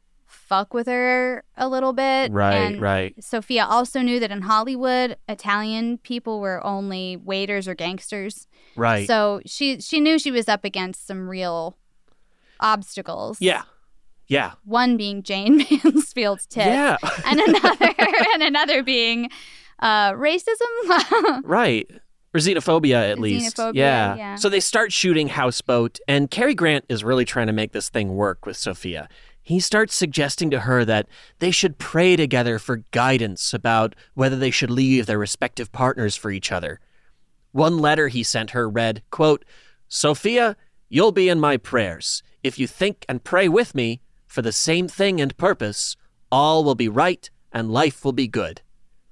fuck with her a little bit. Right, and right. Sophia also knew that in Hollywood, Italian people were only waiters or gangsters. Right. So she she knew she was up against some real obstacles. Yeah. Yeah. One being Jane Mansfield's tits. Yeah. and another and another being uh, racism. Right. Or xenophobia, at least. Xenophobia, yeah. yeah. So they start shooting Houseboat, and Cary Grant is really trying to make this thing work with Sophia. He starts suggesting to her that they should pray together for guidance about whether they should leave their respective partners for each other. One letter he sent her read, quote, "Sophia, you'll be in my prayers. If you think and pray with me for the same thing and purpose, all will be right and life will be good."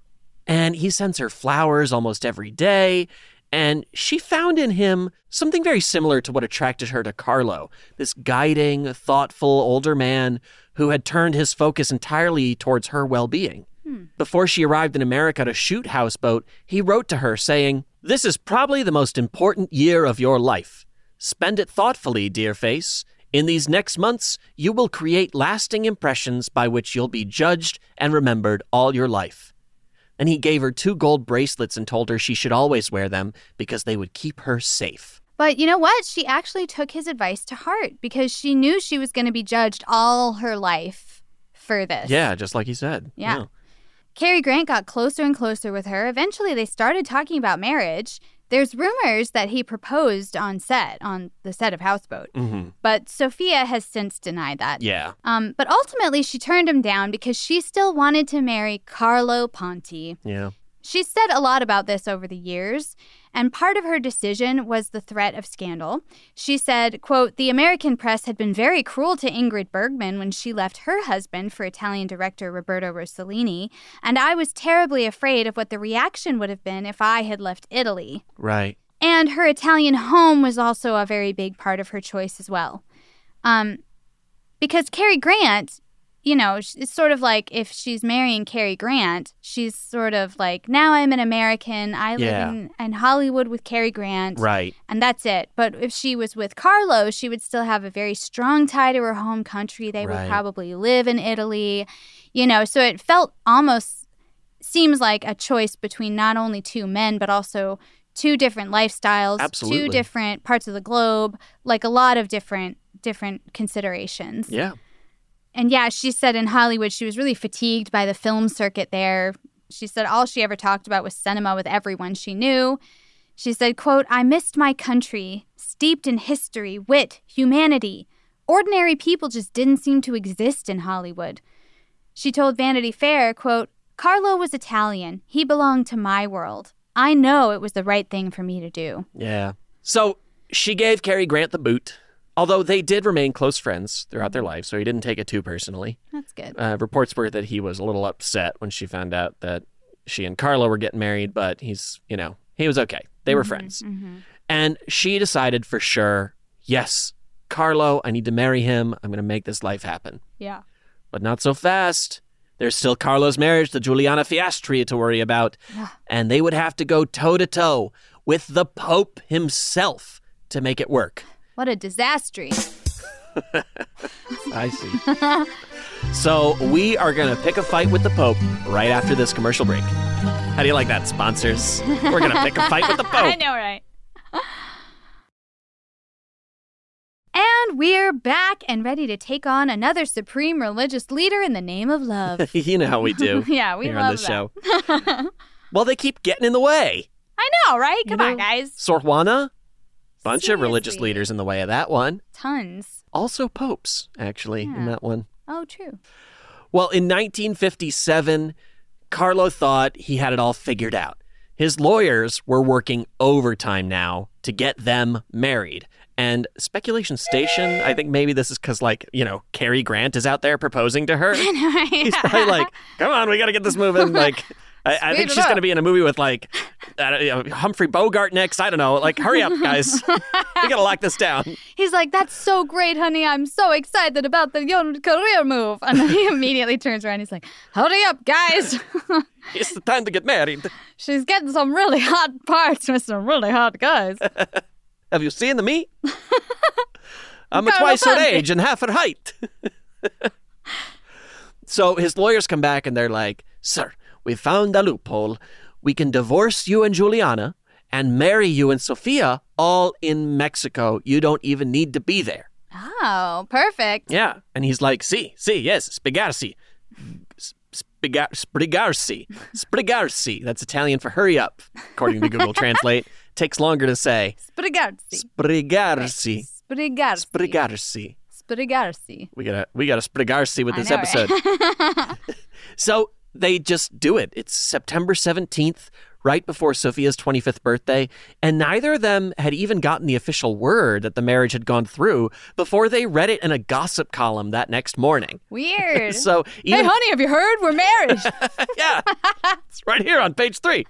And he sends her flowers almost every day, and she found in him something very similar to what attracted her to Carlo, this guiding, thoughtful older man who had turned his focus entirely towards her well-being. Hmm. Before she arrived in America to shoot Houseboat, he wrote to her saying, "This is probably the most important year of your life. Spend it thoughtfully, dear face. In these next months, you will create lasting impressions by which you'll be judged and remembered all your life." And he gave her two gold bracelets and told her she should always wear them because they would keep her safe. But you know what? She actually took his advice to heart because she knew she was going to be judged all her life for this. Yeah, just like he said. Yeah. yeah. Cary Grant got closer and closer with her. Eventually, they started talking about marriage. There's rumors that he proposed on set, on the set of Houseboat. Mm-hmm. But Sophia has since denied that. Yeah. Um, but ultimately, she turned him down because she still wanted to marry Carlo Ponti. Yeah. She's said a lot about this over the years, and part of her decision was the threat of scandal. She said, quote, "The American press had been very cruel to Ingrid Bergman when she left her husband for Italian director Roberto Rossellini, and I was terribly afraid of what the reaction would have been if I had left Italy." Right. And her Italian home was also a very big part of her choice as well. Um, because Cary Grant, you know, it's sort of like if she's marrying Cary Grant, she's sort of like, now I'm an American. I live Yeah. in, in Hollywood with Cary Grant. Right. And that's it. But if she was with Carlo, she would still have a very strong tie to her home country. They Right. would probably live in Italy. You know, so it felt almost, seems like a choice between not only two men, but also two different lifestyles, Absolutely. two different parts of the globe, like a lot of different different considerations. Yeah. And yeah, she said in Hollywood she was really fatigued by the film circuit there. She said all she ever talked about was cinema with everyone she knew. She said, quote, "I missed my country, steeped in history, wit, humanity. Ordinary people just didn't seem to exist in Hollywood." She told Vanity Fair, quote, "Carlo was Italian. He belonged to my world. I know it was the right thing for me to do." Yeah. So she gave Cary Grant the boot, although they did remain close friends throughout their lives, so he didn't take it too personally. That's good. Uh, reports were that he was a little upset when she found out that she and Carlo were getting married, but he's, you know, he was okay. They were Mm-hmm, friends. mm-hmm. And she decided for sure, yes, Carlo, I need to marry him. I'm going to make this life happen. Yeah. But not so fast. There's still Carlo's marriage to Giuliana Fiastri to worry about. And they would have to go toe-to-toe with the Pope himself to make it work. What a disaster. I see. So we are going to pick a fight with the Pope right after this commercial break. How do you like that, sponsors? We're going to pick a fight with the Pope. I know, right? And we're back and ready to take on another supreme religious leader in the name of love. You know how we do. Yeah, we here love on this that. show. Well, they keep getting in the way. I know, right? Come You on, know, guys. Sor Juana, bunch of religious Seriously. leaders in the way of that one. Tons. Also popes, actually, in Yeah. that one. Oh, true. Well, in nineteen fifty-seven, Carlo thought he had it all figured out. His lawyers were working overtime now to get them married. And speculation station, I think maybe this is because, like, you know, Cary Grant is out there proposing to her. He's probably like, come on, we got to get this moving. Like, I, I think it she's up. going to be in a movie with, like, uh, you know, Humphrey Bogart next. I don't know. Like, hurry up, guys. We got to lock this down. He's like, that's so great, honey. I'm so excited about the young career move. And then he immediately turns around. He's like, hurry up, guys. It's the time to get married. She's getting some really hot parts with some really hot guys. Have you seen the me? I'm a Carlo twice her Ponzi. age and half her height. So his lawyers come back and they're like, sir, we found a loophole. We can divorce you and Juliana and marry you and Sophia all in Mexico. You don't even need to be there. Oh, perfect. Yeah. And he's like, si, si, yes, spigarsi. Spigar- Sprigarsi. Sprigarsi. That's Italian for hurry up, according to Google Translate. Takes longer to say. Sprigarsi. Sprigarsi. Sprigarsi. Sprigarsi. Sprigarsi. We gotta we gotta Sprigarsi with I this know, episode. right? So they just do it. It's September seventeenth, right before Sophia's twenty-fifth birthday, and neither of them had even gotten the official word that the marriage had gone through before they read it in a gossip column that next morning. Weird. So Hey, even honey, have you heard? We're married. yeah, it's right here on page three.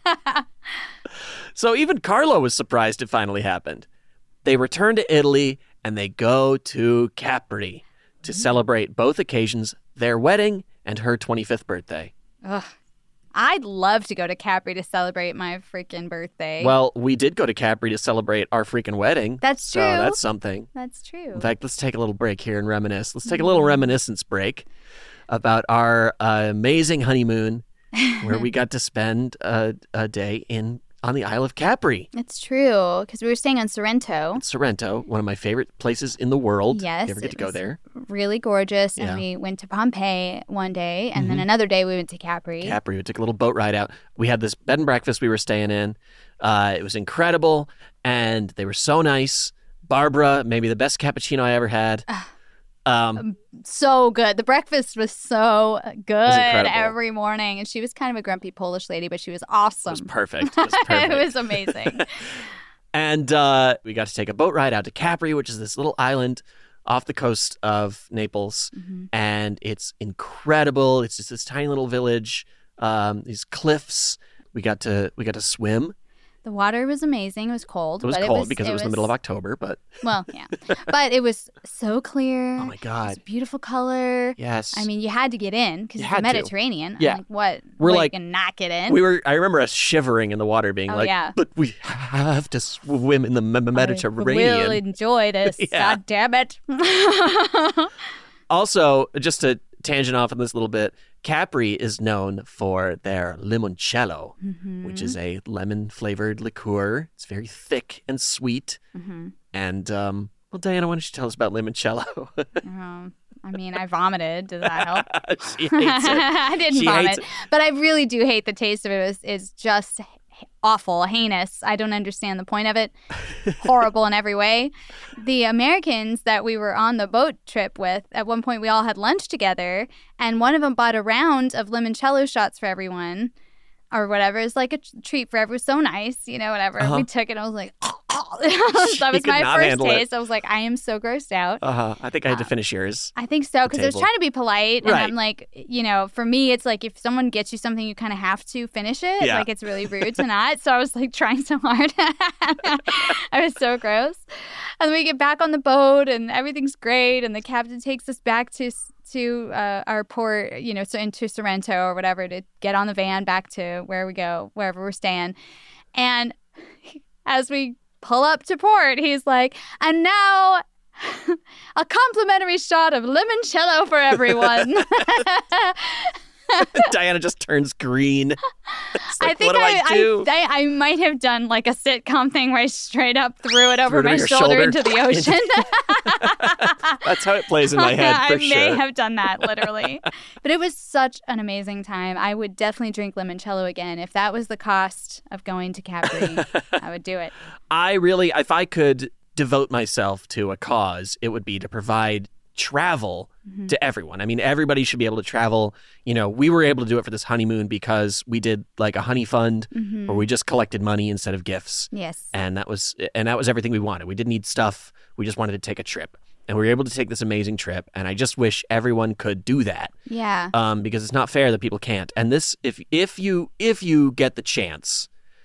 So even Carlo was surprised it finally happened. They return to Italy and they go to Capri to celebrate both occasions, their wedding and her twenty-fifth birthday. Ugh. I'd love to go to Capri to celebrate my freaking birthday. Well, we did go to Capri to celebrate our freaking wedding. That's So true. that's something. That's true. In fact, let's take a little break here and reminisce. Let's take a little reminiscence break about our uh, amazing honeymoon where we got to spend a, a day in on the Isle of Capri. It's true, because we were staying on Sorrento. Sorrento, one of my favorite places in the world. Yes, You ever get it to go was there? Really gorgeous. Yeah. And we went to Pompeii one day, and then Mhm. another day we went to Capri. Capri. We took a little boat ride out. We had this bed and breakfast we were staying in. Uh, it was incredible, and they were so nice. Barbara, maybe the best cappuccino I ever had. Um, So good. The breakfast was so good incredible. every morning. And she was kind of a grumpy Polish lady, but she was it awesome. was perfect. It was perfect. It was amazing. And uh, we got to take a boat ride out to Capri, which is this little island off the coast of Naples. Mhm. And it's incredible. It's just this tiny little village, um, these cliffs. We got to we got to swim. The water was amazing. It was cold. It was but cold it was, because it was, in the middle of October, but Well, yeah. But it was so clear. oh my It was God. beautiful color. Yes. I mean, you had to get in because You it's had the to. Mediterranean. I'm Yeah. like, what? We're what, like- you can not get in? we were, I remember us shivering in the water being Oh, like, yeah. but we have to swim in the Me- I Mediterranean. will enjoy this. Yeah. God damn it. Also, just to tangent off on this a little bit, Capri is known for their limoncello, Mm-hmm. which is a lemon-flavored liqueur. It's very thick and sweet. Mm-hmm. And, um, well, Diana, why don't you tell us about limoncello? Um, I mean, I vomited. Does that help? She hates it. I didn't She vomit, hates it. but I really do hate the taste of it. It's, it's just awful, heinous. I don't understand the point of it. Horrible in every way. The Americans that we were on the boat trip with, at one point we all had lunch together, and one of them bought a round of limoncello shots for everyone. Or whatever. It's like a t- treat for everyone. It was so nice, you know, whatever. Uh-huh. We took it and I was like, that was could my not first handle it. taste. I was like, I am so grossed out. Uh-huh. I think I had to finish yours. I think so, because I was table. trying to be polite, and Right. I'm like, you know, for me, it's like if someone gets you something, you kind of have to finish it. Yeah. Like it's really rude to not. So I was like trying so hard. I was so gross. And then we get back on the boat, and everything's great, and the captain takes us back to to uh, our port, you know, so into Sorrento or whatever, to get on the van back to where we go, wherever we're staying. And as we pull up to port, he's like, and now a complimentary shot of limoncello for everyone. Diana just turns green. It's like, I think what do I, I do? I, I, I might have done like a sitcom thing where I straight up threw it over Threw it my over your shoulder, shoulder. into the ocean. That's how it plays in my head, for I sure. may have done that, literally. But it was such an amazing time. I would definitely drink limoncello again. If that was the cost of going to Capri, I would do it. I really, if I could devote myself to a cause, it would be to provide travel mm-hmm. to everyone. I mean, everybody should be able to travel. You know, we were able to do it for this honeymoon because we did like a honey fund mm-hmm. where we just collected money instead of gifts. Yes. And that was and that was everything we wanted. We didn't need stuff. We just wanted to take a trip. And we were able to take this amazing trip. And I just wish everyone could do that. Yeah. Um, because it's not fair that people can't. And this, if if you if you get the chance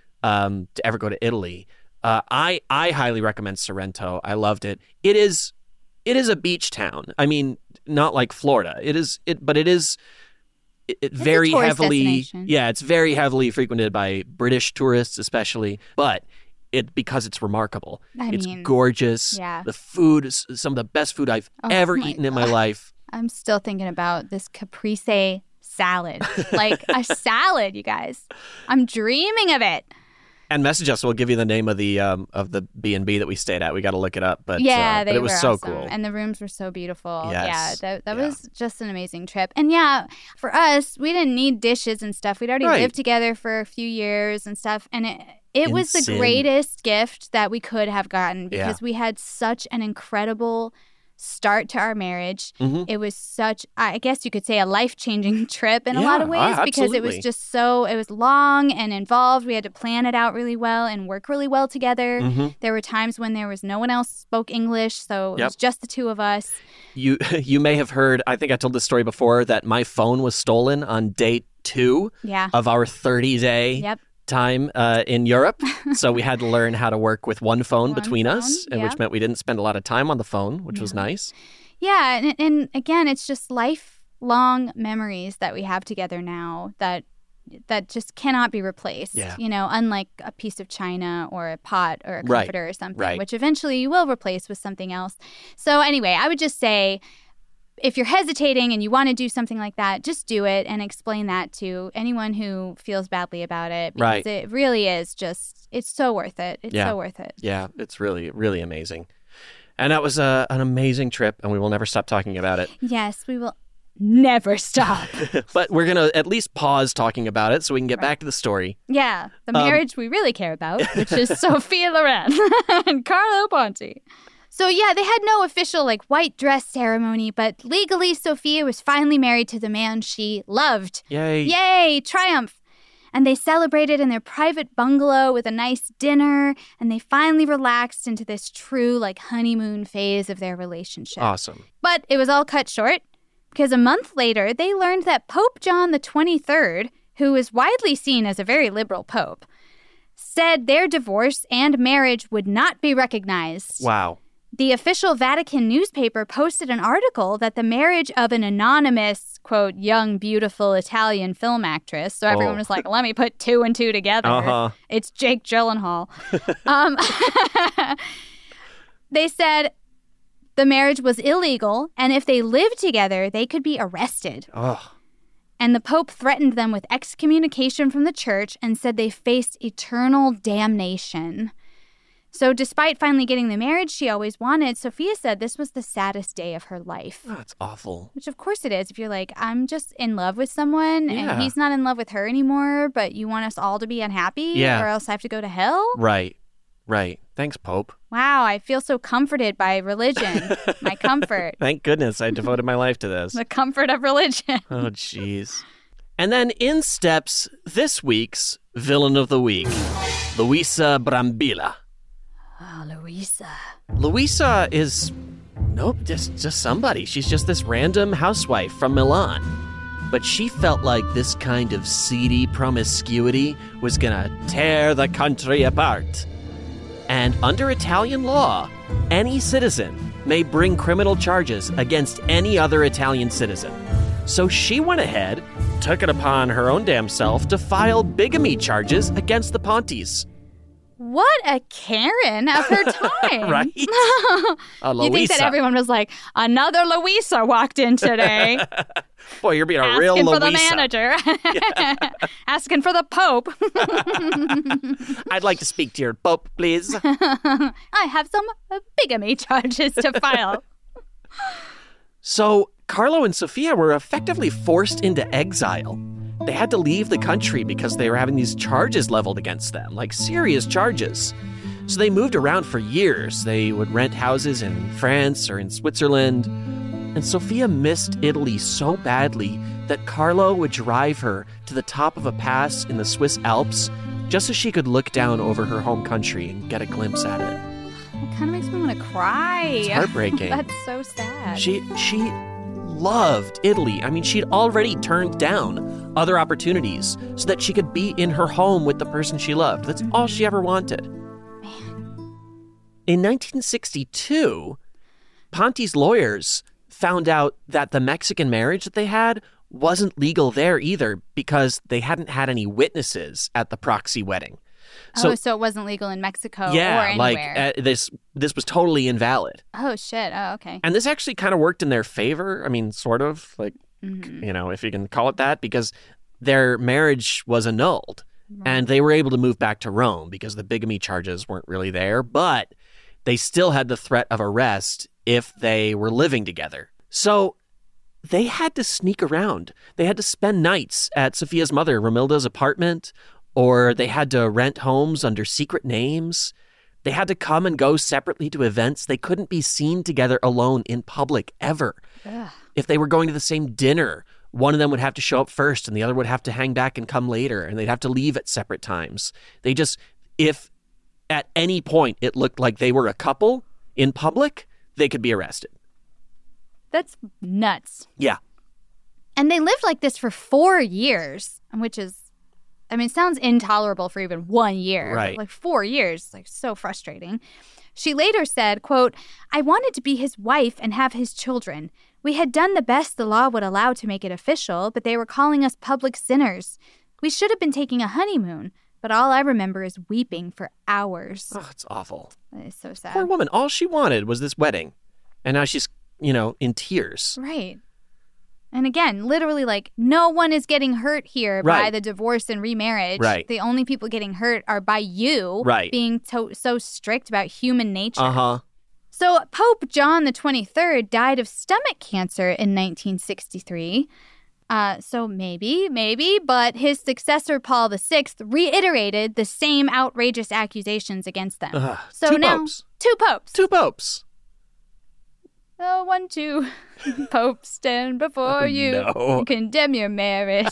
um, to ever go to Italy, uh, I I highly recommend Sorrento. I loved it. It is It is a beach town. I mean, not like Florida. It is it, but it is it, it very a tourist heavily. destination. Yeah, it's very heavily frequented by British tourists, especially. But it because it's remarkable. I it's mean, gorgeous. yeah. The food is some of the best food I've Oh ever my eaten in my God. life. I'm still thinking about this caprese salad. Like a salad, you guys. I'm dreaming of it. And message us. We'll give you the name of the um, of the B and B that we stayed at. We got to look it up. But yeah, uh, they but it was were so awesome. cool. And the rooms were so beautiful. Yes. Yeah, that, that Yeah. was just an amazing trip. And yeah, for us, we didn't need dishes and stuff. We'd already Right. lived together for a few years and stuff. And it, it was the Insane. greatest gift that we could have gotten because Yeah. we had such an incredible start to our marriage. Mhm. It was such, I guess you could say, a life-changing trip in a Yeah, lot of ways ah, because it was absolutely. just so, it was long and involved. We had to plan it out really well and work really well together. Mhm. There were times when there was no one else spoke English, so it Yep. was just the two of us. You you may have heard. I think I told this story before that my phone was stolen on day two Yeah. of our thirty day Yep. time uh, in Europe. So we had to learn how to work with one phone One between us, phone, and which yep. meant we didn't spend a lot of time on the phone, which was Yeah. nice. Yeah, and, and again, it's just lifelong memories that we have together now that that just cannot be replaced. Yeah. You know, unlike a piece of china or a pot or a Right, comforter or something, right. which eventually you will replace with something else. So anyway, I would just say, if you're hesitating and you want to do something like that, just do it and explain that to anyone who feels badly about it. Because Right. it really is just, it's so worth it. It's Yeah. so worth it. Yeah, it's really, really amazing. And that was uh, an amazing trip, and we will never stop talking about it. Yes, we will never stop. But we're going to at least pause talking about it so we can get Right. back to the story. Yeah, the Um, marriage we really care about, which is Sophia Loren and Carlo Ponti. So yeah, they had no official like white dress ceremony, but legally Sophia was finally married to the man she loved. Yay. Yay, triumph. And they celebrated in their private bungalow with a nice dinner, and they finally relaxed into this true like honeymoon phase of their relationship. Awesome. But it was all cut short because a month later, they learned that Pope John the twenty-third, who is widely seen as a very liberal pope, said their divorce and marriage would not be recognized. Wow. The official Vatican newspaper posted an article that the marriage of an anonymous, quote, young, beautiful Italian film actress, so everyone Oh. was like, let me put two and two together. Uh-huh. It's Jake Gyllenhaal. um, they said the marriage was illegal, and if they lived together, they could be arrested. Oh. And the Pope threatened them with excommunication from the church and said they faced eternal damnation. So despite finally getting the marriage she always wanted, Sophia said this was the saddest day of her life. Oh, that's awful. Which of course it is. If you're like, I'm just in love with someone Yeah. and he's not in love with her anymore, but you want us all to be unhappy Yeah. or else I have to go to hell? Right. Right. Thanks, Pope. Wow, I feel so comforted by religion. My comfort. Thank goodness I devoted my life to this. The comfort of religion. Oh, jeez. And then in steps this week's villain of the week, Luisa Brambilla. Oh, Louisa. Luisa is, nope, just, just somebody. She's just this random housewife from Milan. But she felt like this kind of seedy promiscuity was gonna tear the country apart. And under Italian law, any citizen may bring criminal charges against any other Italian citizen. So she went ahead, took it upon her own damn self to file bigamy charges against the Pontis. What a Karen of her time. Right? A You think that everyone was like, another Louisa walked in today. Boy, you're being a asking real Louisa. for the manager. Asking for the Pope. I'd like to speak to your Pope, please. I have some bigamy charges to file. So Carlo and Sofia were effectively forced into exile. They had to leave the country because they were having these charges leveled against them, like serious charges. So they moved around for years. They would rent houses in France or in Switzerland. And Sofia missed Italy so badly that Carlo would drive her to the top of a pass in the Swiss Alps just so she could look down over her home country and get a glimpse at it. It kind of makes me want to cry. It's heartbreaking. That's so sad. She she loved Italy. I mean, she'd already turned down other opportunities so that she could be in her home with the person she loved. That's all she ever wanted. Man. In nineteen sixty-two, Ponti's lawyers found out that the Mexican marriage that they had wasn't legal there either because they hadn't had any witnesses at the proxy wedding. So, oh, so it wasn't legal in Mexico yeah, or anywhere. like uh, this this was totally invalid. Oh, shit. Oh, okay. And this actually kind of worked in their favor. I mean, sort of, like, Mm-hmm. you know, if you can call it that, because their marriage was annulled. Right. And they were able to move back to Rome because the bigamy charges weren't really there. But they still had the threat of arrest if they were living together. So they had to sneak around. They had to spend nights at Sofia's mother, Romilda's apartment, or they had to rent homes under secret names. They had to come and go separately to events. They couldn't be seen together alone in public ever. Ugh. If they were going to the same dinner, one of them would have to show up first and the other would have to hang back and come later, and they'd have to leave at separate times. They just, if at any point it looked like they were a couple in public, they could be arrested. That's nuts. Yeah. And they lived like this for four years, which is, I mean, sounds intolerable for even one year. Right. Like four years, like so frustrating. She later said, quote, "I wanted to be his wife and have his children. We had done the best the law would allow to make it official, but they were calling us public sinners. We should have been taking a honeymoon, but all I remember is weeping for hours." Oh, it's awful. It's so sad. Poor woman. All she wanted was this wedding. And now she's, you know, in tears. Right. And again, literally, like, no one is getting hurt here by Right. the divorce and remarriage. Right. The only people getting hurt are by you Right. being to- so strict about human nature. Uh-huh. So Pope John the twenty-third died of stomach cancer in nineteen sixty-three. Uh, so maybe, maybe, but his successor, Paul the sixth, reiterated the same outrageous accusations against them. Ugh, so two now, popes. two popes. Two popes. Oh, one, two popes stand before Oh, you, no. condemn your marriage.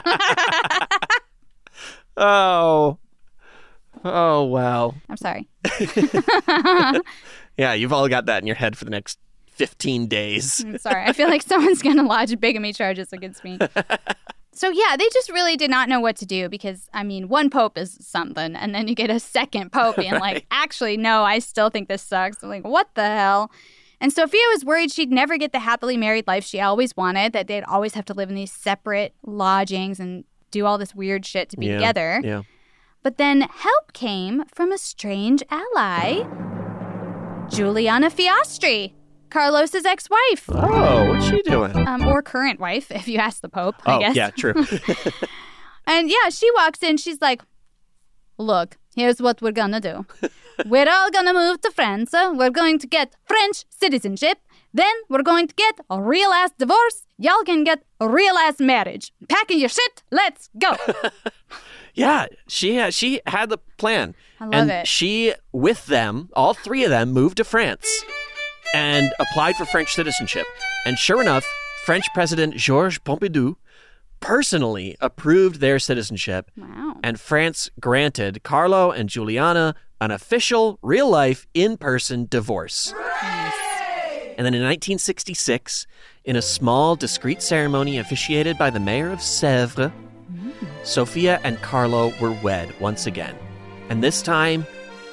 Oh. Oh, wow. I'm sorry. Yeah, you've all got that in your head for the next fifteen days. I'm sorry. I feel like someone's going to lodge bigamy charges against me. So, yeah, they just really did not know what to do because, I mean, one pope is something, and then you get a second pope being Right. like, actually, no, I still think this sucks. I'm like, what the hell? And Sophia was worried she'd never get the happily married life she always wanted, that they'd always have to live in these separate lodgings and do all this weird shit to be Yeah, together. Yeah. But then help came from a strange ally, Giuliana Fiastri, Carlos's ex-wife. Oh, what's she doing? Um, or current wife, if you ask the Pope, I oh, guess. yeah, true. And yeah, she walks in, she's like, look, here's what we're gonna do. We're all gonna move to France. uh, We're going to get French citizenship. Then we're going to get a real-ass divorce. Y'all can get a real-ass marriage. Packing your shit, let's go. Yeah, she had, she had the plan. I love and it. she, with them, all three of them, moved to France and applied for French citizenship. And sure enough, French President Georges Pompidou personally approved their citizenship. Wow. And France granted Carlo and Giuliana an official, real-life, in-person divorce. And then in nineteen sixty-six, in a small, discreet ceremony officiated by the mayor of Sèvres, Sophia and Carlo were wed once again. And this time,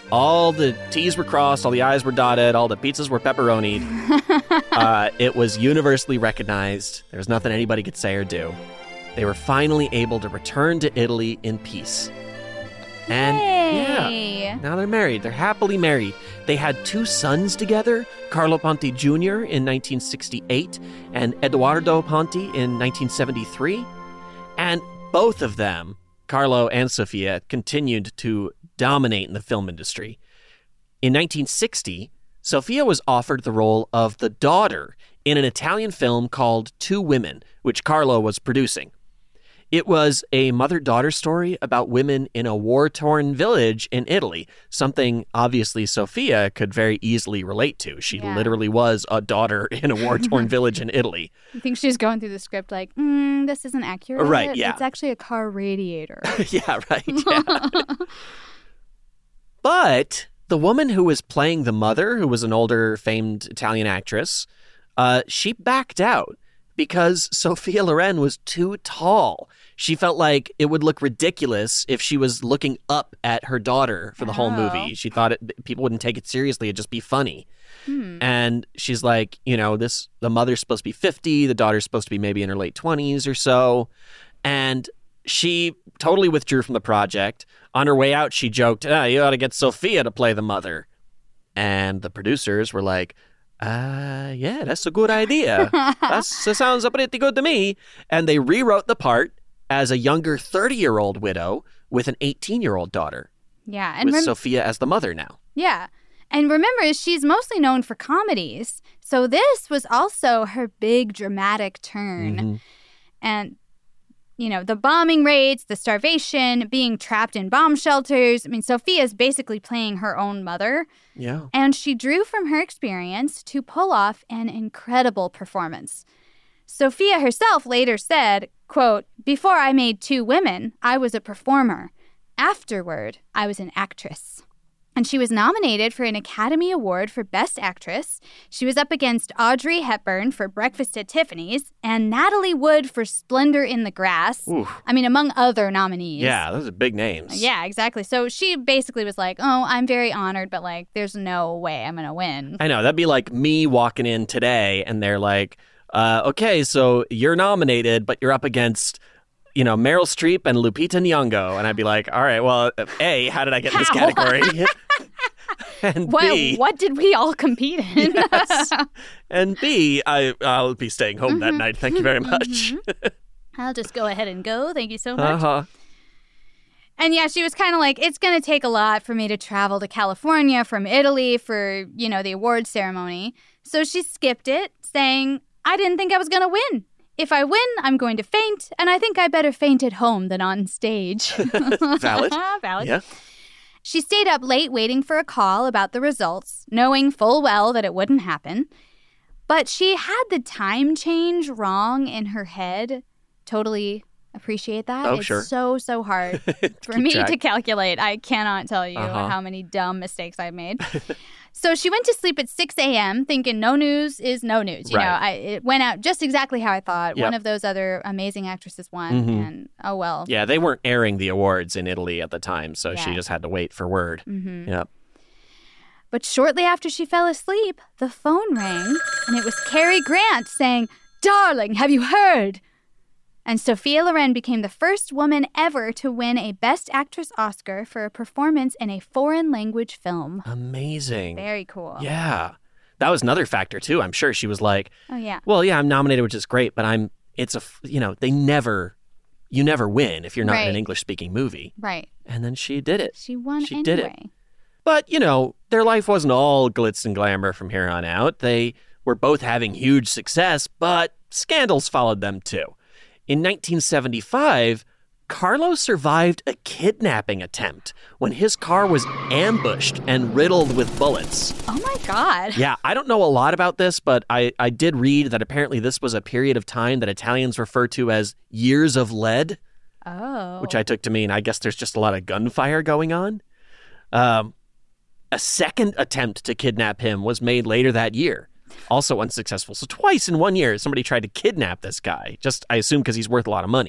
all the T's were crossed, all the I's were dotted, all the pizzas were pepperonied. uh, it was universally recognized. There was nothing anybody could say or do. They were finally able to return to Italy in peace. And Yay. yeah, now they're married. They're happily married. They had two sons together, Carlo Ponti Junior in nineteen sixty-eight and Edoardo Ponti in nineteen seventy-three. And both of them, Carlo and Sofia, continued to dominate in the film industry. In nineteen sixty, Sofia was offered the role of the daughter in an Italian film called Two Women, which Carlo was producing. It was a mother-daughter story about women in a war-torn village in Italy, something obviously Sofia could very easily relate to. She Yeah. literally was a daughter in a war-torn village in Italy. I think she's going through the script like, mm, this isn't accurate. Right, yeah. It's actually a car radiator. Yeah, right. Yeah. But the woman who was playing the mother, who was an older famed Italian actress, uh, she backed out because Sophia Loren was too tall. She felt like it would look ridiculous if she was looking up at her daughter for the whole Oh. movie. She thought it, people wouldn't take it seriously. It'd just be funny. Hmm. And she's like, you know, this the mother's supposed to be fifty. The daughter's supposed to be maybe in her late twenties or so. And she totally withdrew from the project. On her way out, she joked, ah, you ought to get Sophia to play the mother. And the producers were like, uh, yeah, that's a good idea. That's, that sounds pretty good to me. And they rewrote the part as a younger thirty-year-old widow with an eighteen-year-old daughter, Yeah. And with rem- Sophia as the mother now. yeah. And remember, she's mostly known for comedies. So this was also her big dramatic turn. Mhm. And, you know, the bombing raids, the starvation, being trapped in bomb shelters. I mean, Sophia's basically playing her own mother. Yeah. And she drew from her experience to pull off an incredible performance. Sophia herself later said, quote, "Before I made Two Women, I was a performer. Afterward, I was an actress." And she was nominated for an Academy Award for Best Actress. She was up against Audrey Hepburn for Breakfast at Tiffany's and Natalie Wood for Splendor in the Grass. Oof. I mean, among other nominees. Yeah, those are big names. Yeah, exactly. So she basically was like, oh, I'm very honored, but like, there's no way I'm going to win. I know. That'd be like me walking in today and they're like, uh, okay, so you're nominated, but you're up against, you know, Meryl Streep and Lupita Nyong'o. And I'd be like, all right, well, A, how did I get in this How? category? And What, B, what did we all compete in? yes. And B, I, I'll be staying home that night. Thank you very much. I'll just go ahead and go. Thank you so much. Uh-huh. And yeah, she was kind of like, it's going to take a lot for me to travel to California from Italy for, you know, the awards ceremony. So she skipped it, saying, I didn't think I was going to win. If I win, I'm going to faint, and I think I better faint at home than on stage. Valid. Valid. Yeah. She stayed up late waiting for a call about the results, knowing full well that it wouldn't happen. But she had the time change wrong in her head. Totally appreciate that. Oh, it's sure. so, so hard for keep me track. to calculate. I cannot tell you Uh-huh. how many dumb mistakes I've made. So she went to sleep at six a.m. thinking no news is no news. You Right. know, I, it went out just exactly how I thought. Yep. One of those other amazing actresses won, Mhm. and oh well. Yeah, they weren't airing the awards in Italy at the time, so she Yeah. just had to wait for word. hmm Yep. But shortly after she fell asleep, the phone rang, and it was Cary Grant saying, "Darling, have you heard?" And Sophia Loren became the first woman ever to win a Best Actress Oscar for a performance in a foreign language film. Amazing. Very cool. Yeah. That was another factor, too. I'm sure she was like, Oh, yeah. well, yeah, I'm nominated, which is great, but I'm, it's a, f- you know, they never, you never win if you're not in an Right. English-speaking movie. Right. And then she did it. She won She anyway. did it. But, you know, their life wasn't all glitz and glamour from here on out. They were both having huge success, but scandals followed them, too. In nineteen seventy-five, Carlo survived a kidnapping attempt when his car was ambushed and riddled with bullets. Oh, my God. Yeah, I don't know a lot about this, but I, I did read that apparently this was a period of time that Italians refer to as years of lead, Oh. which I took to mean I guess there's just a lot of gunfire going on. Um, a second attempt to kidnap him was made later that year. Also unsuccessful. So twice in one year, somebody tried to kidnap this guy. Just, I assume, because he's worth a lot of money.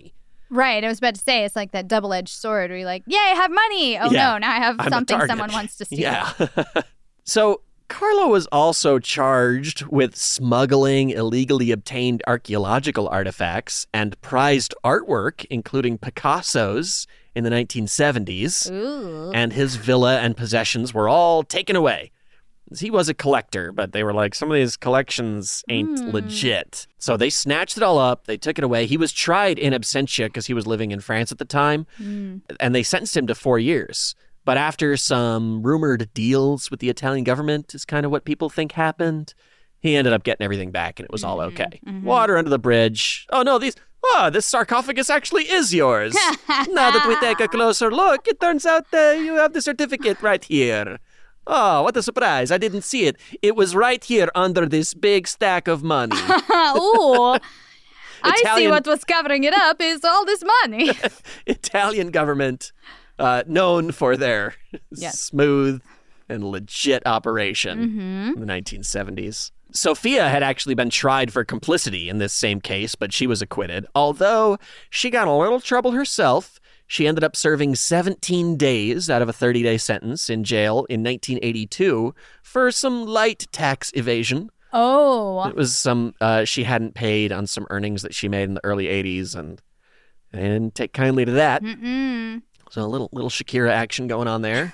Right. I was about to say, it's like that double-edged sword where you're like, yay, I have money. Oh, Yeah, no, now I have I'm a something target. someone wants to steal. Yeah. So Carlo was also charged with smuggling illegally obtained archaeological artifacts and prized artwork, including Picasso's, in the nineteen seventies. Ooh. And his villa and possessions were all taken away. He was a collector, but they were like, some of these collections ain't Mm. legit. So they snatched it all up. They took it away. He was tried in absentia because he was living in France at the time, Mm. and they sentenced him to four years. But after some rumored deals with the Italian government is kind of what people think happened, he ended up getting everything back, and it was all okay. mhm. Water under the bridge. Oh, no, these... Oh, this sarcophagus actually is yours. Now that we take a closer look, it turns out uh, you have the certificate right here. Oh, what a surprise. I didn't see it. It was right here under this big stack of money. Ooh. I see Italian- what was covering it up is all this money. Italian government, uh, known for their Yes. smooth and legit operation Mm-hmm. in the nineteen seventies. Sophia had actually been tried for complicity in this same case, but she was acquitted. Although she got in a little trouble herself, she ended up serving seventeen days out of a thirty-day sentence in jail in nineteen eighty-two for some light tax evasion. Oh. It was some uh, she hadn't paid on some earnings that she made in the early eighties, and they didn't take kindly to that. Mm-mm. So a little little Shakira action going on there.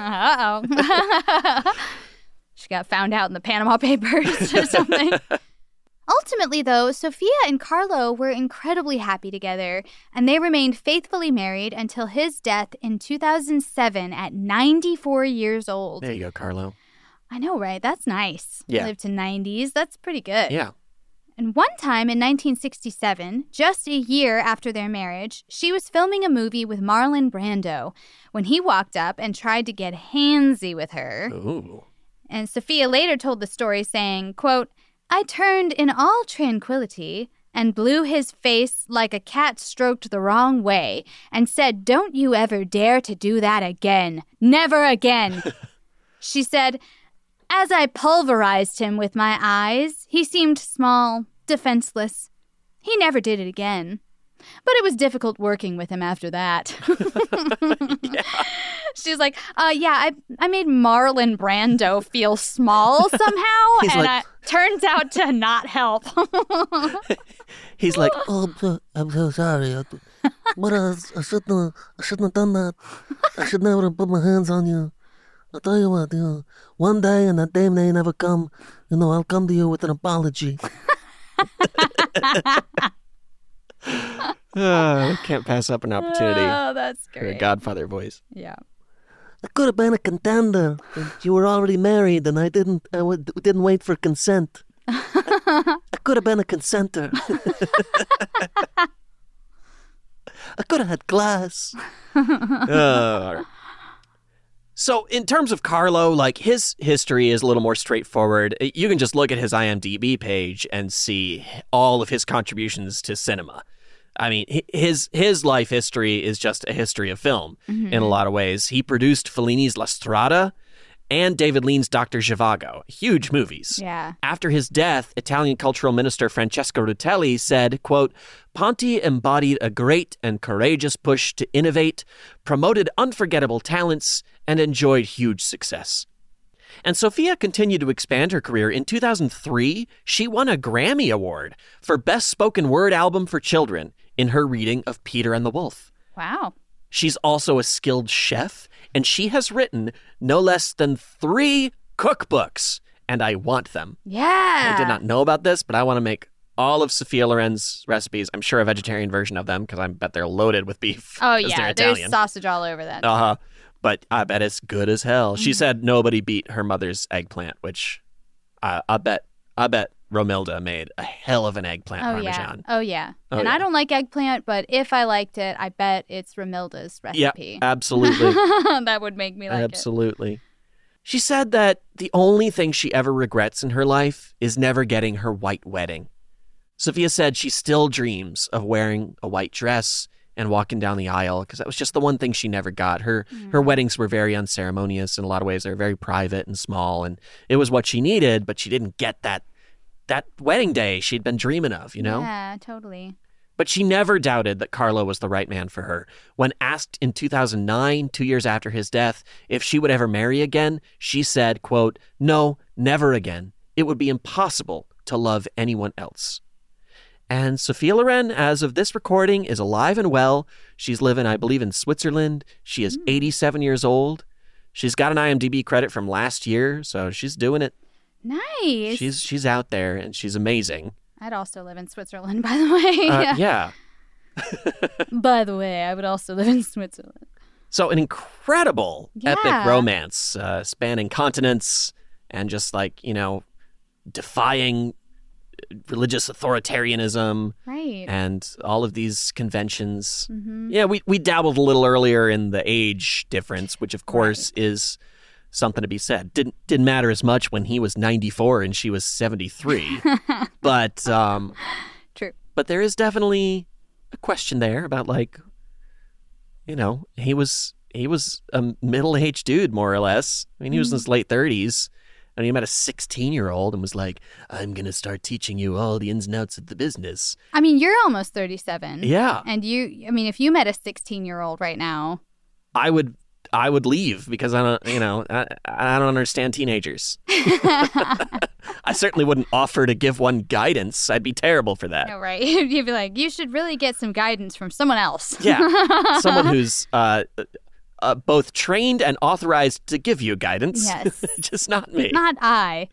Uh-oh. She got found out in the Panama Papers or something. Ultimately, though, Sophia and Carlo were incredibly happy together, and they remained faithfully married until his death in two thousand seven at ninety-four years old. There you go, Carlo. I know, right? That's nice. Yeah. Lived to nineties. That's pretty good. Yeah. And one time in nineteen sixty-seven, just a year after their marriage, she was filming a movie with Marlon Brando when he walked up and tried to get handsy with her. Ooh. And Sophia later told the story saying, quote, I turned in all tranquility and blew his face like a cat stroked the wrong way and said, don't you ever dare to do that again. Never again. She said, as I pulverized him with my eyes, he seemed small, defenseless. He never did it again. But it was difficult working with him after that. Yeah. She's like, uh, yeah, I I made Marlon Brando feel small somehow, He's and like- it turns out to not help. He's like, Oh, I'm so, I'm so sorry. I, but I, I shouldn't have, I shouldn't have done that. I should never have put my hands on you. I'll tell you what, you know, one day and that day may never come, you know, I'll come to you with an apology. oh, can't pass up an opportunity Oh, that's for a great. Godfather voice. Yeah. I could have been a contender, but you were already married and I didn't, I w- didn't wait for consent. I, I could have been a consenter. I could have had glass. Uh, all right. So in terms of Carlo, like his history is a little more straightforward. You can just look at his I M D B page and see all of his contributions to cinema. I mean, hi- his his life history is just a history of film in a lot of ways. He produced Fellini's La Strada and David Lean's Doctor Zhivago, huge movies. Yeah. After his death, Italian cultural minister Francesco Rutelli said, quote, Ponti embodied a great and courageous push to innovate, promoted unforgettable talents, and enjoyed huge success. And Sophia continued to expand her career. In two thousand three, she won a Grammy Award for Best Spoken Word Album for Children in her reading of Peter and the Wolf. Wow. She's also a skilled chef, and she has written no less than three cookbooks, and I want them. Yeah. I did not know about this, but I want to make all of Sophia Loren's recipes. I'm sure a vegetarian version of them, because I bet they're loaded with beef. Oh, 'cause yeah. they're There's Italian. sausage all over that. Uh-huh. But I bet it's good as hell. She said nobody beat her mother's eggplant, which I, I bet I bet Romilda made a hell of an eggplant Oh, yeah. parmesan. Oh, yeah. Oh, and yeah. I don't like eggplant, but if I liked it, I bet it's Romilda's Yeah, recipe. absolutely. That would make me like it. Absolutely. She said that the only thing she ever regrets in her life is never getting her white wedding. Sophia said she still dreams of wearing a white dress and walking down the aisle because that was just the one thing she never got. Her her weddings were very unceremonious in a lot of ways. They were very private and small, and it was what she needed, but she didn't get that that wedding day she'd been dreaming of, you know? Yeah, totally. But she never doubted that Carlo was the right man for her. When asked in two thousand nine, two years after his death, if she would ever marry again, she said, quote, "No, never again. It would be impossible to love anyone else." And Sophia Loren, as of this recording, is alive and well. She's living, I believe, in Switzerland. She is eighty-seven years old. She's got an I M D B credit from last year, so she's doing it. Nice. She's she's out there, and she's amazing. I'd also live in Switzerland, by the way. Uh, yeah. By the way, I would also live in Switzerland. So an incredible Yeah. epic romance uh, spanning continents and just like, you know, defying religious authoritarianism Right. and all of these conventions. Mm-hmm. Yeah, we, we dabbled a little earlier in the age difference, which of course is something to be said. Didn't didn't matter as much when he was ninety-four and she was seventy-three. but um, True. But there is definitely a question there about like, you know, he was he was a middle-aged dude more or less. I mean, he was in his late thirties. And he met a sixteen-year-old and was like, "I'm going to start teaching you all the ins and outs of the business." I mean, you're almost thirty-seven. Yeah. And you, I mean, if you met a sixteen-year-old right now. I would I would leave because I don't, you know, I, I don't understand teenagers. I certainly wouldn't offer to give one guidance. I'd be terrible for that. No, right. You'd be like, you should really get some guidance from someone else. Yeah. Someone who's uh, uh, both trained and authorized to give you guidance. Yes. Just not me. Not I.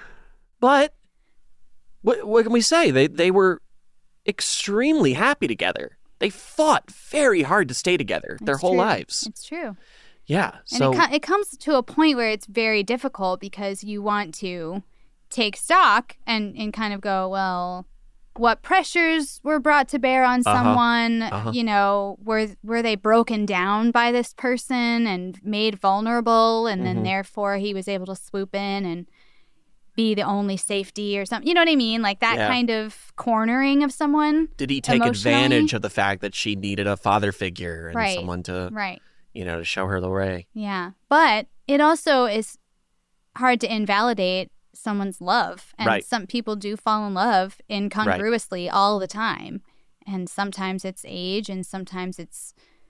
But what, what can we say? They they were extremely happy together. They fought very hard to stay together their It's whole true. lives. It's true. Yeah. And So it, co- it comes to a point where it's very difficult because you want to take stock and, and kind of go, well, what pressures were brought to bear on Uh-huh. someone? Uh-huh. You know, were were they broken down by this person and made vulnerable, and then Mhm. therefore he was able to swoop in and be the only safety or something? You know what I mean? Like that Yeah. kind of cornering of someone. did he take emotionally? advantage of the fact that she needed a father figure and Right. someone to, Right. you know, to show her the way? Yeah. But it also is hard to invalidate someone's love. And Right. some people do fall in love incongruously all the time. And sometimes it's age and sometimes it's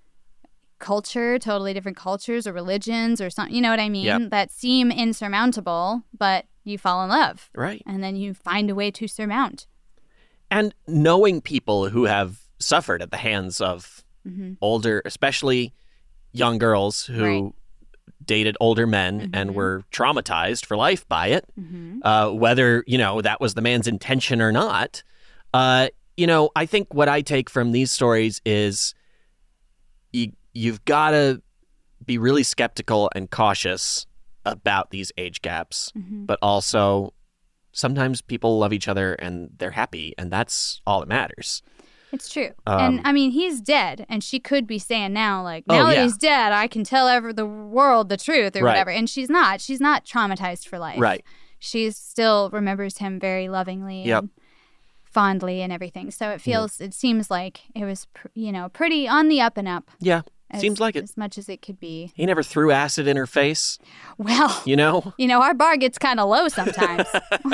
culture, totally different cultures or religions or something, you know what I mean? Yep. That seem insurmountable, but you fall in love. Right. And then you find a way to surmount. And knowing people who have suffered at the hands of Mhm. older, especially young girls who Right. dated older men Mhm. and were traumatized for life by it, Mm-hmm. uh, whether, you know, that was the man's intention or not. Uh, you know, I think what I take from these stories is you, you've got to be really skeptical and cautious about these age gaps, Mm-hmm. but also sometimes people love each other and they're happy, and that's all that matters. It's true. Um, and I mean, he's dead. And she could be saying now, like, Oh, now that yeah. he's dead, I can tell ever the world the truth or Right. whatever. And she's not. She's not traumatized for life. Right. She still remembers him very lovingly Yep. and fondly and everything. So it feels, it seems like it was, pr- you know, pretty on the up and up. Yeah, As, seems like it. As much as it could be. He never threw acid in her face, Well, you know? you know, our bar gets kind of low sometimes.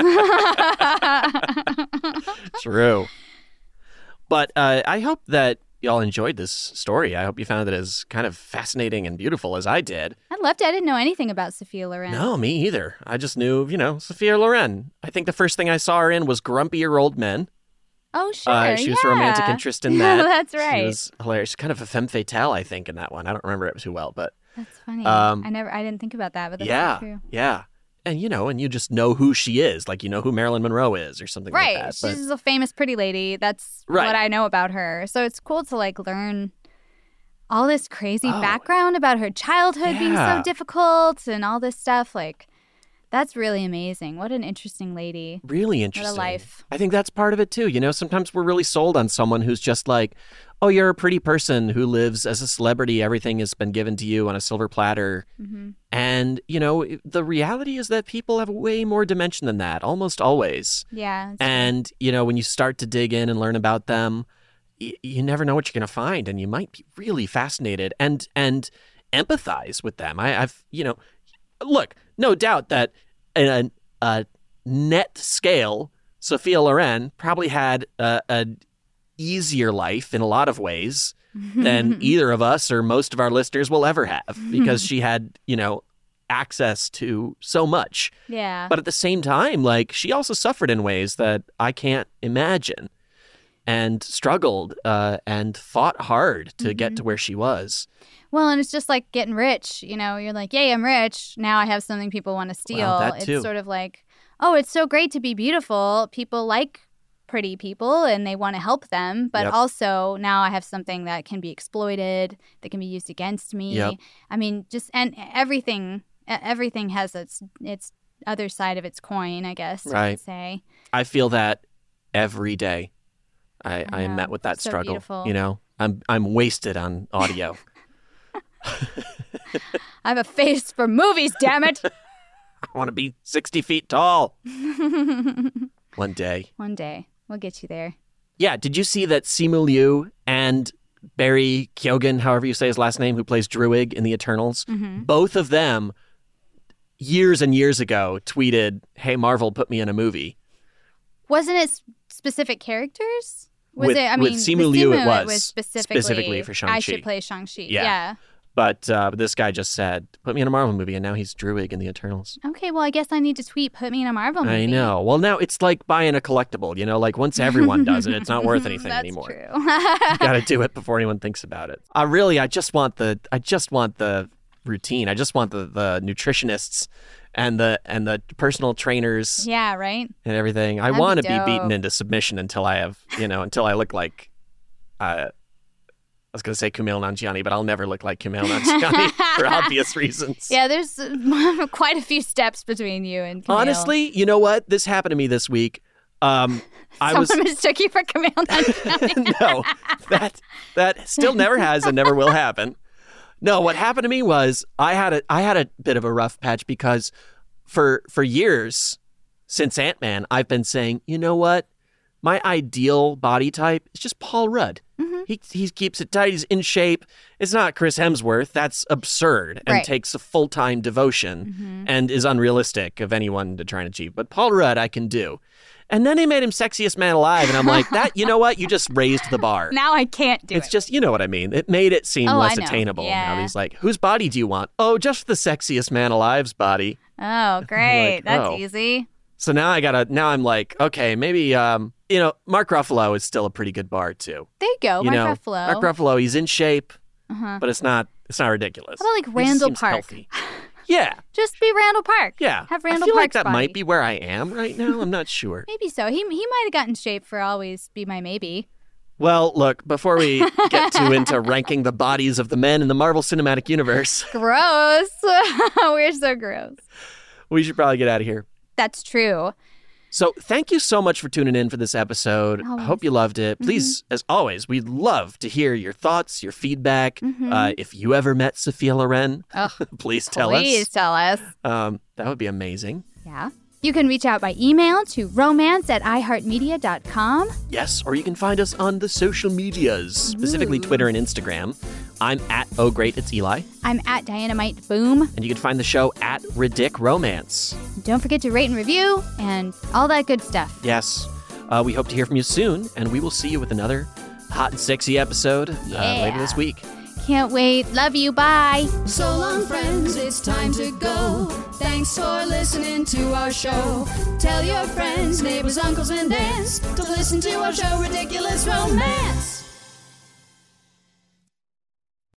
True. But uh, I hope that y'all enjoyed this story. I hope you found it as kind of fascinating and beautiful as I did. I loved it. I didn't know anything about Sophia Loren. No, me either. I just knew, you know, Sophia Loren. I think the first thing I saw her in was Grumpier Old Men. Oh, sure. Uh, she was a romantic yeah. interest in that. That's She right. was hilarious. Kind of a femme fatale, I think, in that one. I don't remember it too well, but That's funny. Um, I never, I didn't think about that, but that's yeah, true. yeah. And, you know, and you just know who she is. Like, you know who Marilyn Monroe is or something Right. like that. But She's a famous pretty lady. That's Right. what I know about her. So it's cool to like learn all this crazy Oh. background about her childhood being Yeah. so difficult and all this stuff. Like, that's really amazing. What an interesting lady. really interesting. life. I think that's part of it too. You know, sometimes we're really sold on someone who's just like, oh, you're a pretty person who lives as a celebrity. Everything has been given to you on a silver platter. Hmm. And, you know, the reality is that people have way more dimension than that, almost always. Yeah. it's- And, you know, when you start to dig in and learn about them, y- you never know what you're going to find. And you might be really fascinated and and empathize with them. I, I've, you know, look, no doubt that in a, a net scale, Sophia Loren probably had a, a easier life in a lot of ways than either of us or most of our listeners will ever have, because she had, you know, access to so much. Yeah. But at the same time, like, she also suffered in ways that I can't imagine, and struggled uh, and fought hard to mm-hmm. get to where she was. Well, and it's just like getting rich. You know, you're like, yay, I'm rich. Now I have something people want to steal. Well, that too. It's sort of like, oh, it's so great to be beautiful. People like pretty people and they want to help them. But yep. also now I have something that can be exploited, that can be used against me. Yep. I mean, just, and everything, everything has its, its other side of its coin, I guess you right. could say. I feel that every day. I, I, I am met with that so struggle. Beautiful. You know, I'm I'm wasted on audio. I have a face for movies, damn it. I want to be sixty feet tall. One day. One day. We'll get you there. Yeah. Did you see that Simu Liu and Barry Keoghan, however you say his last name, who plays Druig in The Eternals, mm-hmm. both of them years and years ago tweeted, "Hey, Marvel, put me in a movie." Wasn't it specific characters? Was with, it? I mean, with Simu Liu, it was, it was specifically, specifically for Shang-Chi. I should play Shang-Chi. Yeah. yeah. But uh, this guy just said, "Put me in a Marvel movie," and now he's Druig in The Eternals. Okay, well, I guess I need to tweet, "Put me in a Marvel movie." I know. Well, now it's like buying a collectible. You know, like once everyone does it, it's not worth anything That's anymore. True. You got to do it before anyone thinks about it. I really, I just want the, I just want the routine. I just want the the nutritionists and the and the personal trainers. Yeah, right. And everything. I That'd want to be be beaten dope. into submission until I have, you know, until I look like. Uh, I was going to say Kumail Nanjiani, but I'll never look like Kumail Nanjiani for obvious reasons. Yeah, there's uh, quite a few steps between you and Kumail. Honestly, you know what? This happened to me this week. Um, I Someone was mistook you for Kumail Nanjiani. No, that that still never has and never will happen. No, what happened to me was I had a I had a bit of a rough patch because for for years since Ant-Man, I've been saying, you know what? My ideal body type is just Paul Rudd. Mm-hmm. He he keeps it tight. He's in shape. It's not Chris Hemsworth. That's absurd and right. takes a full-time devotion mm-hmm. and is unrealistic of anyone to try and achieve. But Paul Rudd, I can do. And then they made him sexiest man alive. And I'm like, that, you know what? You just raised the bar. Now I can't do it's it. It's just, you know what I mean? It made it seem oh, less I know. attainable. Yeah. Now he's like, whose body do you want? Oh, just the sexiest man alive's body. Oh, great. like, That's oh. easy. So now I gotta, now I'm like, okay, maybe, um, you know, Mark Ruffalo is still a pretty good bar too. There you go, you Mark know, Ruffalo. Mark Ruffalo, he's in shape, uh-huh. but it's not, it's not ridiculous. How about like He Randall seems Park? Healthy. Yeah. Just be Randall Park. Yeah. Have Randall I feel Park's like that body. might be where I am right now. I'm not sure. Maybe so. He he might have gotten shape for Always Be My Maybe. Well, look, before we get too into ranking the bodies of the men in the Marvel Cinematic Universe. Gross. We're so gross. We should probably get out of here. That's true. So thank you so much for tuning in for this episode. Always. I hope you loved it. Please, mm-hmm. as always, we'd love to hear your thoughts, your feedback. Mm-hmm. Uh, if you ever met Sophia Loren, oh, please tell please us. Please tell us. Um, that would be amazing. Yeah. You can reach out by email to romance at iheartmedia dot com. Yes, or you can find us on the social medias, specifically Ooh. Twitter and Instagram. I'm at Oh Great, It's Eli. I'm at Dynamite Boom. And you can find the show at Ridic Romance. Don't forget to rate and review and all that good stuff. Yes. Uh, we hope to hear from you soon, and we will see you with another hot and sexy episode yeah. uh, later this week. Can't wait. Love you. Bye. So long, friends. It's time to go. Thanks for listening to our show. Tell your friends, neighbors, uncles, and aunts to listen to our show, Ridiculous Romance.